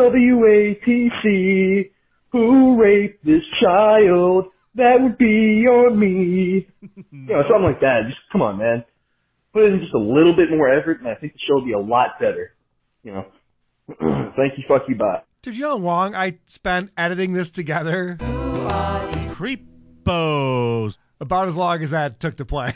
WATC. Who raped this child? That would be on me. You know, something like that. Just, come on, man. Put in just a little bit more effort, and I think the show would be a lot better. You know? Thank you, fuck you, bye. Dude, you know how long I spent editing this together? Creepos. About as long as that took to play.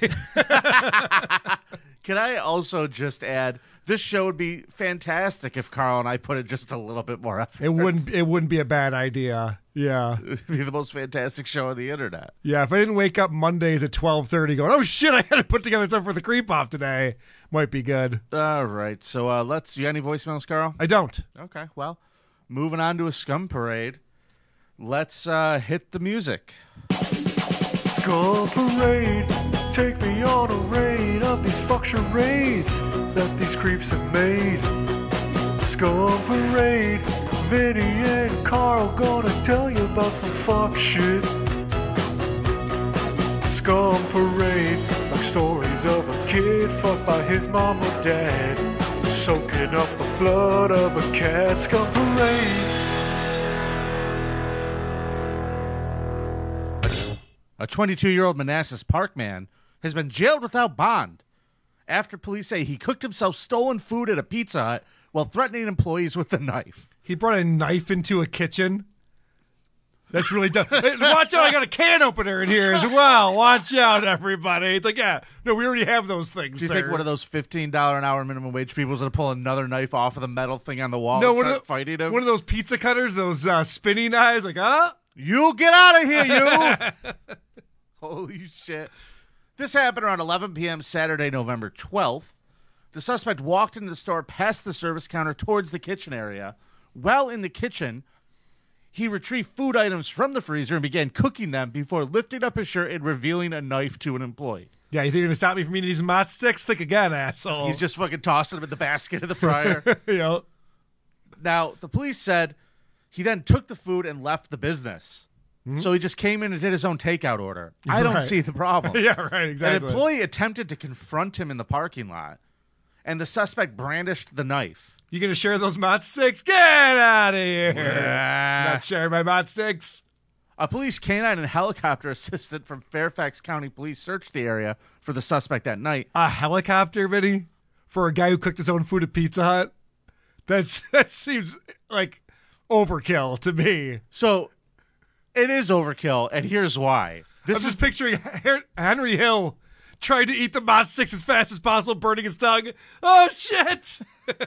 Can I also just add, this show would be fantastic if Carl and I put in just a little bit more effort. It wouldn't be a bad idea. Yeah. It would be the most fantastic show on the internet. Yeah, if I didn't wake up Mondays at 12:30 going, oh shit, I had to put together something for the creep off today, might be good. All right, so do you have any voicemails, Carl? I don't. Okay, well, moving on to a scum parade. Let's hit the music. Scum parade, take me on a raid of these fuck charades that these creeps have made. Scum parade, Vinny and Carl gonna tell you about some fuck shit. Scum parade, like stories of a kid fucked by his mom or dad, soaking up the blood of a cat. Scum parade. A 22-year-old Manassas Park man has been jailed without bond after police say he cooked himself stolen food at a Pizza Hut while threatening employees with a knife. He brought a knife into a kitchen? That's really dumb. Hey, watch out, I got a can opener in here as well. Watch out, everybody. It's like, yeah, no, we already have those things, Do you sir. think one of those $15 an hour minimum wage people is going to pull another knife off of the metal thing on the wall No, and start fighting him? One of those pizza cutters, those spinning knives, like, You get out of here, you! Holy shit. This happened around 11 p.m. Saturday, November 12th. The suspect walked into the store past the service counter towards the kitchen area. While in the kitchen, He retrieved food items from the freezer and began cooking them before lifting up his shirt and revealing a knife to an employee. Yeah, you think you're going to stop me from eating these mott sticks? Think again, asshole. He's just fucking tossing them in the basket of the fryer. Yep. Now, the police said he then took the food and left the business. So he just came in and did his own takeout order. I don't Right. see the problem. Yeah, right, exactly. An employee attempted to confront him in the parking lot, and the suspect brandished the knife. You going to share those mott sticks? Get out of here. Yeah. I'm not sharing my mott sticks. A police canine and helicopter assistant from Fairfax County Police searched the area for the suspect that night. A helicopter, Vinny? For a guy who cooked his own food at Pizza Hut? That seems like overkill to me. So it is overkill, and here's why. I'm just picturing Henry Hill trying to eat the mott sticks as fast as possible, burning his tongue. Oh, shit!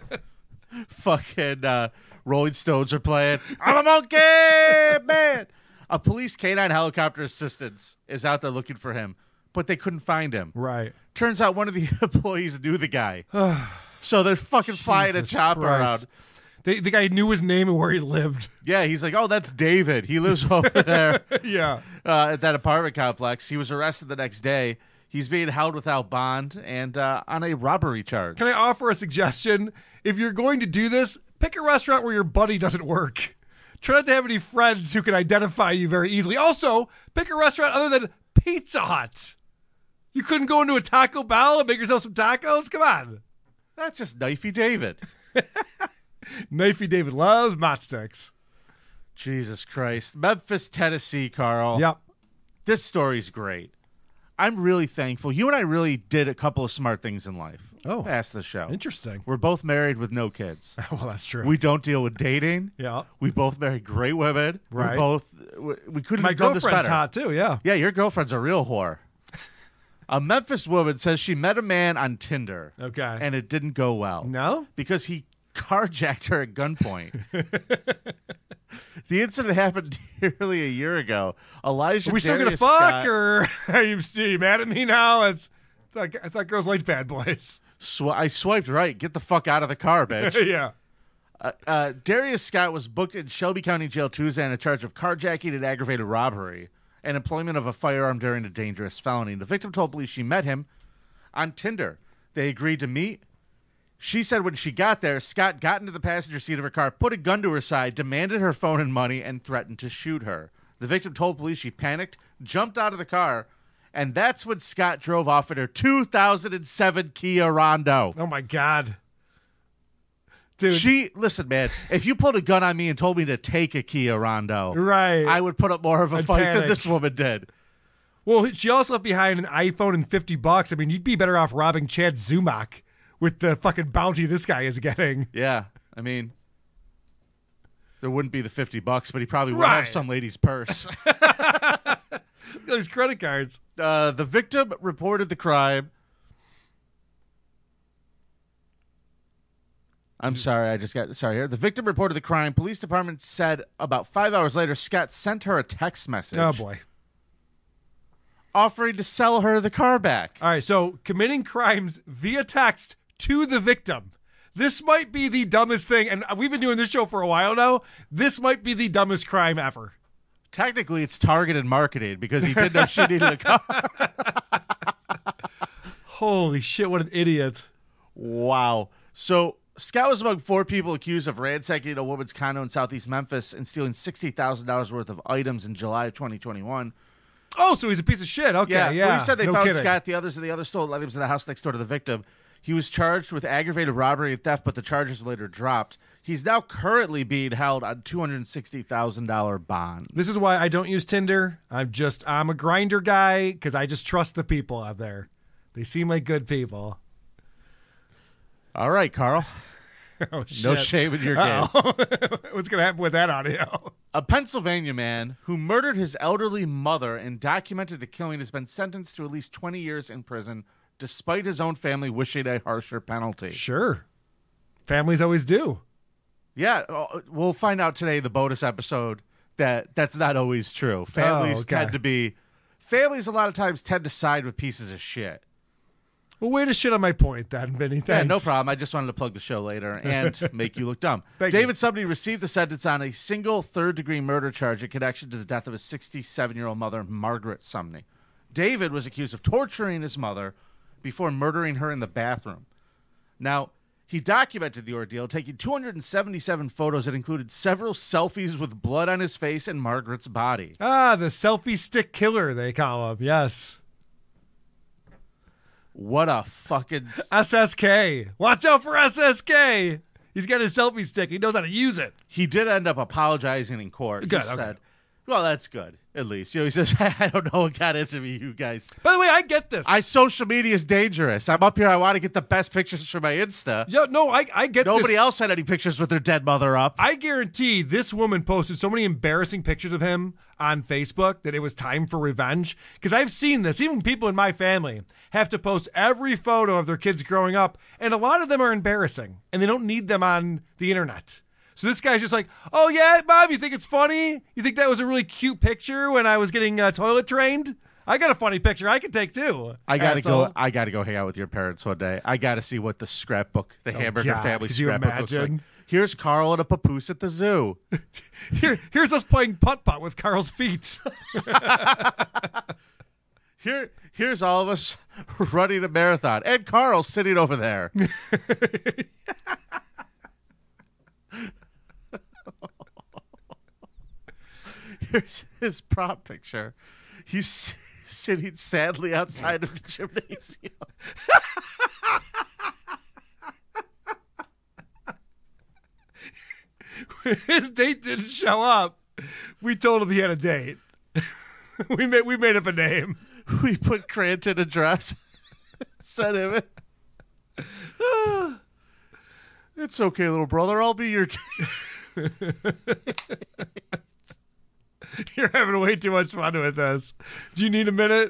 Fucking Rolling Stones are playing. I'm a monkey, man. A police canine helicopter assistant is out there looking for him, but they couldn't find him. Right. Turns out one of the employees knew the guy. So they're fucking flying a Jesus chopper Christ. around. The guy knew his name and where he lived. Yeah, he's like, oh, that's David. He lives over there. Yeah. At that apartment complex. He was arrested the next day. He's being held without bond and on a robbery charge. Can I offer a suggestion? If you're going to do this, pick a restaurant where your buddy doesn't work. Try not to have any friends who can identify you very easily. Also, pick a restaurant other than Pizza Hut. You couldn't go into a Taco Bell and make yourself some tacos? Come on. That's just Knifey David. Knifey David loves mott sticks. Jesus Christ. Memphis, Tennessee, Carl. Yep. This story's great. I'm really thankful. You and I really did a couple of smart things in life. Oh. Past the show. Interesting. We're both married with no kids. Well, that's true. We don't deal with dating. Yeah. We both married great women. Right. We couldn't My have done this girlfriend's better. hot, too, yeah. Yeah, your girlfriend's a real whore. A Memphis woman says she met a man on Tinder. Okay. And it didn't go well. No? Because he carjacked her at gunpoint. The incident happened nearly a year ago. Elijah Are we still going to Darius fuck, Scott- or are you mad at me now? I thought girls liked bad boys. I swiped right. Get the fuck out of the car, bitch. Yeah. Darius Scott was booked in Shelby County Jail Tuesday on a charge of carjacking and aggravated robbery and employment of a firearm during a dangerous felony. The victim told police she met him on Tinder. They agreed to meet. She said when she got there, Scott got into the passenger seat of her car, put a gun to her side, demanded her phone and money, and threatened to shoot her. The victim told police she panicked, jumped out of the car, and that's when Scott drove off in her 2007 Kia Rondo. Oh, my God. Dude. Listen, man, if you pulled a gun on me and told me to take a Kia Rondo, right, I would put up more of a fight panic. than this woman did. Well, she also left behind an iPhone and $50. I mean, you'd be better off robbing Chad Zumock with the fucking bounty this guy is getting. Yeah, I mean, there wouldn't be the $50, but he probably would Right. have some lady's purse. Those credit cards. The victim reported the crime. I'm sorry, I just got sorry here. The victim reported the crime. Police department said about 5 hours later, Scott sent her a text message. Oh, boy. Offering to sell her the car back. All right, so committing crimes via text to the victim. This might be the dumbest thing, and we've been doing this show for a while now. This might be the dumbest crime ever. Technically, it's targeted marketing because he didn't know she needed a car. Holy shit, what an idiot. Wow. So Scott was among 4 people accused of ransacking a woman's condo in Southeast Memphis and stealing $60,000 worth of items in July of 2021. Oh, so he's a piece of shit. Okay, yeah. Police said they No found kidding. Scott. The others stolen items in the house next door to the victim. He was charged with aggravated robbery and theft, but the charges were later dropped. He's now currently being held on $260,000 bond. This is why I don't use Tinder. I'm a grinder guy because I just trust the people out there. They seem like good people. All right, Carl. Oh, shit. No shame in your game. What's going to happen with that audio? A Pennsylvania man who murdered his elderly mother and documented the killing has been sentenced to at least 20 years in prison, despite his own family wishing a harsher penalty. Sure. Families always do. Yeah, we'll find out today, the bonus episode, that's not always true. Families okay. Families a lot of times tend to side with pieces of shit. Well, way to shit on my point then, Vinny. Thanks. Yeah, no problem. I just wanted to plug the show later and make you look dumb. David Sumney received the sentence on a single third-degree murder charge in connection to the death of his 67-year-old mother, Margaret Sumney. David was accused of torturing his mother before murdering her in the bathroom. Now, he documented the ordeal, taking 277 photos that included several selfies with blood on his face and Margaret's body. Ah, the selfie stick killer, they call him. Yes. What a fucking... SSK. Watch out for SSK. He's got his selfie stick. He knows how to use it. He did end up apologizing in court. Good, He okay. said, well, that's good, at least. You know, he says, I don't know what got into me, you guys. By the way, I get this. Social media is dangerous. I'm up here. I want to get the best pictures for my Insta. Yeah, no, I get this. Nobody else had any pictures with their dead mother up. I guarantee this woman posted so many embarrassing pictures of him on Facebook that it was time for revenge. Because I've seen this. Even people in my family have to post every photo of their kids growing up, and a lot of them are embarrassing, and they don't need them on the internet. So this guy's just like, oh, yeah, Mom, you think it's funny? You think that was a really cute picture when I was getting toilet trained? I got a funny picture I can take, too. I gotta go hang out with your parents one day. I gotta see what the scrapbook, the Hamburger family could you scrapbook looks like. imagine? Here's Carl and a papoose at the zoo. Here's us playing putt-putt with Carl's feet. Here's all of us running a marathon. And Carl sitting over there. Here's his prop picture. He's sitting sadly outside of the gymnasium. His date didn't show up. We told him he had a date. we made up a name. We put Cranton address. Sent him it. It's okay, little brother. I'll be your... You're having way too much fun with this. Do you need a minute?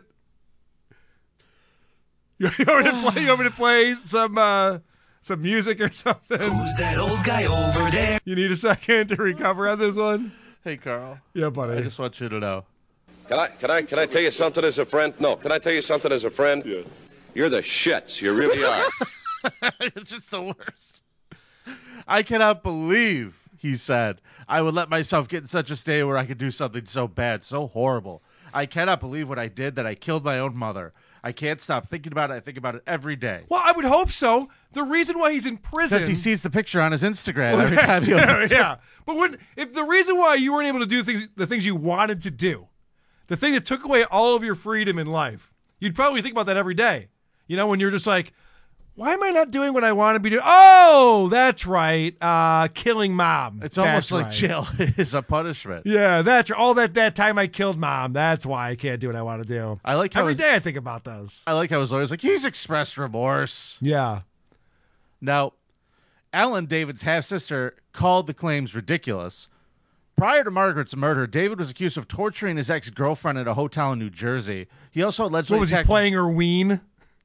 You want me to play some music or something? Who's that old guy over there? You need a second to recover on this one? Hey, Carl. Yeah, buddy. I just want you to know. Can I tell you something as a friend? No. Can I tell you something as a friend? Yeah. You're the shits. You really are. It's just the worst. I cannot believe, he said, I would let myself get in such a state where I could do something so bad, so horrible. I cannot believe what I did, that I killed my own mother. I can't stop thinking about it. I think about it every day. Well, I would hope so. The reason why he's in prison... Because he sees the picture on his Instagram every time he opens it. Yeah. But if the reason why you weren't able to do the things you wanted to do, the thing that took away all of your freedom in life, you'd probably think about that every day. You know, when you're just like, why am I not doing what I want to be doing? Oh, that's right. Killing mom. It's almost like jail is a punishment. Yeah, that's all that time I killed mom. That's why I can't do what I want to do. I like how every day I think about those. I like how his lawyer's like, he's expressed remorse. Yeah. Now, Ellen, David's half-sister, called the claims ridiculous. Prior to Margaret's murder, David was accused of torturing his ex-girlfriend at a hotel in New Jersey. He also allegedly... What was he playing her ween?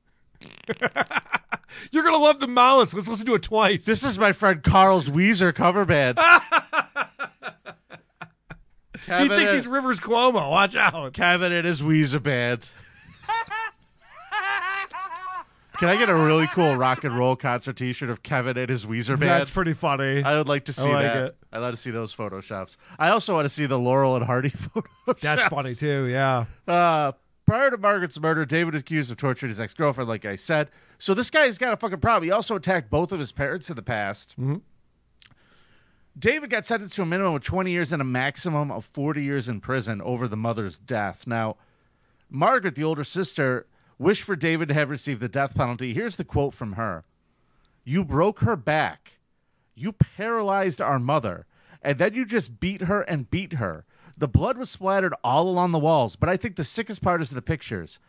You're going to love the Mollusk. Let's listen to it twice. This is my friend Carl's Weezer cover band. He thinks he's Rivers Cuomo. Watch out. Kevin and his Weezer band. Can I get a really cool rock and roll concert t-shirt of Kevin and his Weezer band? That's pretty funny. I would like to see that. I'd like to see those photoshops. I also want to see the Laurel and Hardy photoshops. That's funny too, yeah. Prior to Margaret's murder, David is accused of torturing his ex-girlfriend, like I said. So this guy's got a fucking problem. He also attacked both of his parents in the past. Mm-hmm. David got sentenced to a minimum of 20 years and a maximum of 40 years in prison over the mother's death. Now, Margaret, the older sister, wished for David to have received the death penalty. Here's the quote from her. "You broke her back. You paralyzed our mother. And then you just beat her and beat her. The blood was splattered all along the walls. But I think the sickest part is the pictures.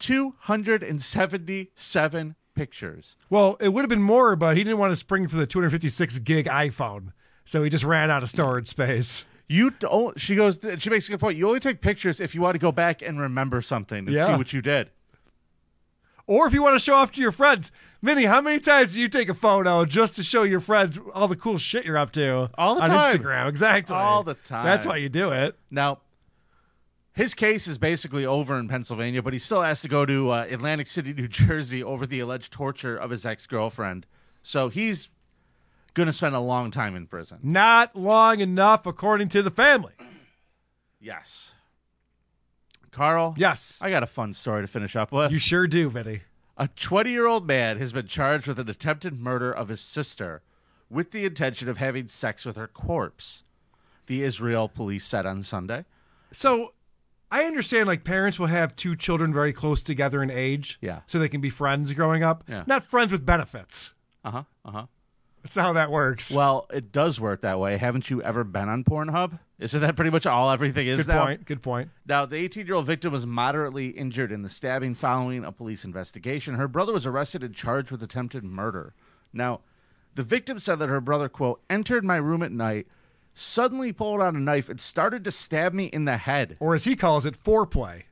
277 pictures." Well, it would have been more, but he didn't want to spring for the 256 gig iPhone. So he just ran out of storage space. She makes a good point. You only take pictures if you want to go back and remember something and see what you did. Or if you want to show off to your friends. Vinny, how many times do you take a photo just to show your friends all the cool shit you're up to? All the on time. Instagram, exactly. All the time. That's why you do it. Now, His case is basically over in Pennsylvania, but he still has to go to Atlantic City, New Jersey over the alleged torture of his ex-girlfriend. So he's going to spend a long time in prison. Not long enough, according to the family. Yes. Carl? Yes. I got a fun story to finish up with. You sure do, Vinny. A 20-year-old man has been charged with an attempted murder of his sister with the intention of having sex with her corpse, the Israel police said on Sunday. So I understand, like, parents will have two children very close together in age. Yeah. So they can be friends growing up. Yeah. Not friends with benefits. Uh-huh. That's not how that works. Well, it does work that way. Haven't you ever been on Pornhub? Isn't that pretty much all everything is now? Good point. Now, the 18-year-old victim was moderately injured in the stabbing following a police investigation. Her brother was arrested and charged with attempted murder. Now, the victim said that her brother, quote, entered my room at night, suddenly pulled out a knife and started to stab me in the head. Or as he calls it, foreplay.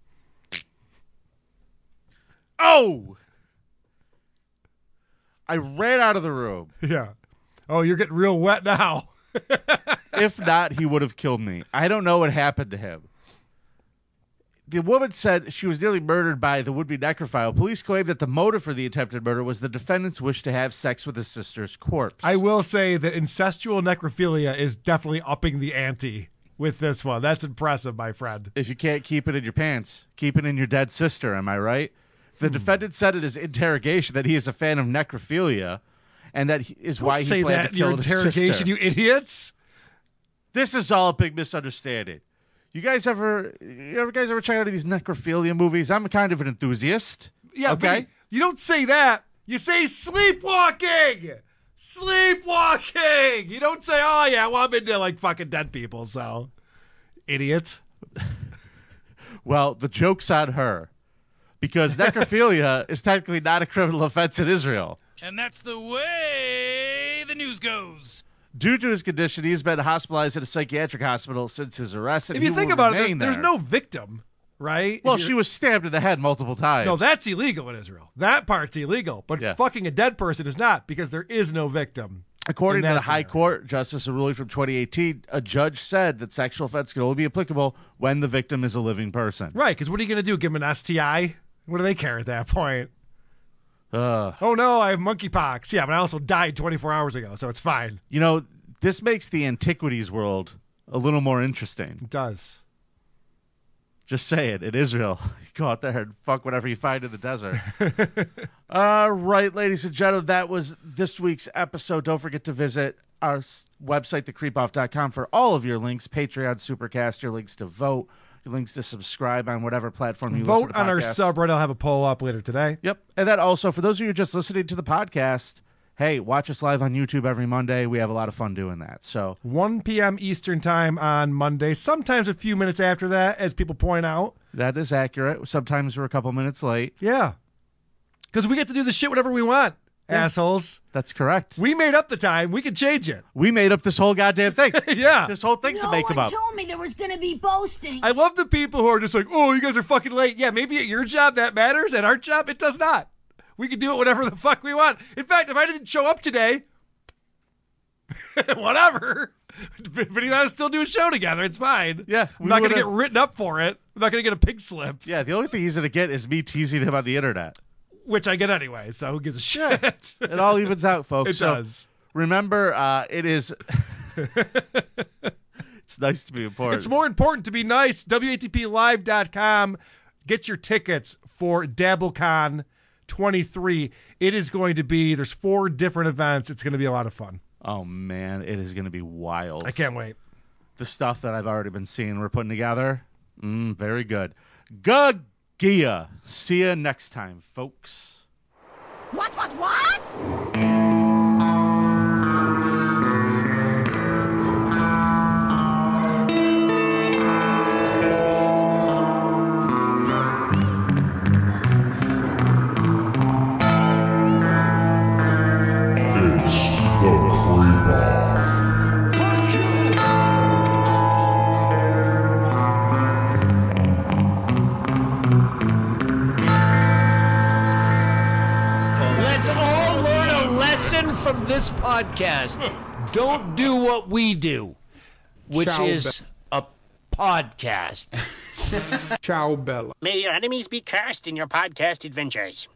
Oh! I ran out of the room. Yeah. Oh, you're getting real wet now. If not, he would have killed me. I don't know what happened to him. The woman said she was nearly murdered by the would-be necrophile. Police claimed that the motive for the attempted murder was the defendant's wish to have sex with his sister's corpse. I will say that incestual necrophilia is definitely upping the ante with this one. That's impressive, my friend. If you can't keep it in your pants, keep it in your dead sister, am I right? The defendant said in his interrogation that he is a fan of necrophilia, and that is why he planned to kill his sister. Say that in your interrogation, you idiots. This is all a big misunderstanding. You guys ever check out these necrophilia movies? I'm kind of an enthusiast. Yeah, okay. But you don't say that. You say sleepwalking. Sleepwalking. You don't say, oh yeah, well I'm into like fucking dead people. So, idiots. Well, the joke's on her, because necrophilia is technically not a criminal offense in Israel. And that's the way the news goes. Due to his condition, he has been hospitalized at a psychiatric hospital since his arrest. And If you think about it, there's no victim, right? Well, she was stabbed in the head multiple times. No, that's illegal in Israel. That part's illegal. But fucking a dead person is not, because there is no victim. According to the High Court Justice, a ruling from 2018, a judge said that sexual offense can only be applicable when the victim is a living person. Right, because what are you going to do? Give him an STI? What do they care at that point? Oh, no, I have monkeypox. Yeah, but I also died 24 hours ago, so it's fine. You know, this makes the antiquities world a little more interesting. It does. Just say it. In Israel, you go out there and fuck whatever you find in the desert. All right, ladies and gentlemen, that was this week's episode. Don't forget to visit our website, thecreepoff.com, for all of your links, Patreon, Supercast, your links to vote, your links to subscribe on whatever platform you listen to Vote on our subreddit. I'll have a poll up later today. Yep. And that also, for those of you just listening to the podcast, hey, watch us live on YouTube every Monday. We have a lot of fun doing that. So 1 p.m. Eastern time on Monday, sometimes a few minutes after that, as people point out. That is accurate. Sometimes we're a couple minutes late. Yeah. Because we get to do the shit whatever we want, assholes. That's correct. We made up the time. We can change it. We made up this whole goddamn thing. Yeah. This whole thing's to make them No up. one told me there was going to be boasting. I love the people who are just like, oh, you guys are fucking late. Yeah, maybe at your job that matters. At our job, it does not. We can do it whatever the fuck we want. In fact, if I didn't show up today, whatever. But you and I still do a show together. It's fine. Yeah. I'm not going to get written up for it. I'm not going to get a pig slip. Yeah, the only thing he's going to get is me teasing him on the internet. Which I get anyway, so who gives a shit? Yeah. It all evens out, folks. It does. Remember, it is... It's nice to be important. It's more important to be nice. WATPlive.com. Get your tickets for DabbleCon 23. It is going to be, there's 4 different events. It's going to be a lot of fun. Oh, man, it is going to be wild. I can't wait. The stuff that I've already been seeing we're putting together, very good. Good Gia. See you next time, folks. What? From this podcast, don't do what we do, which is a podcast. Ciao, Bella. May your enemies be cursed in your podcast adventures.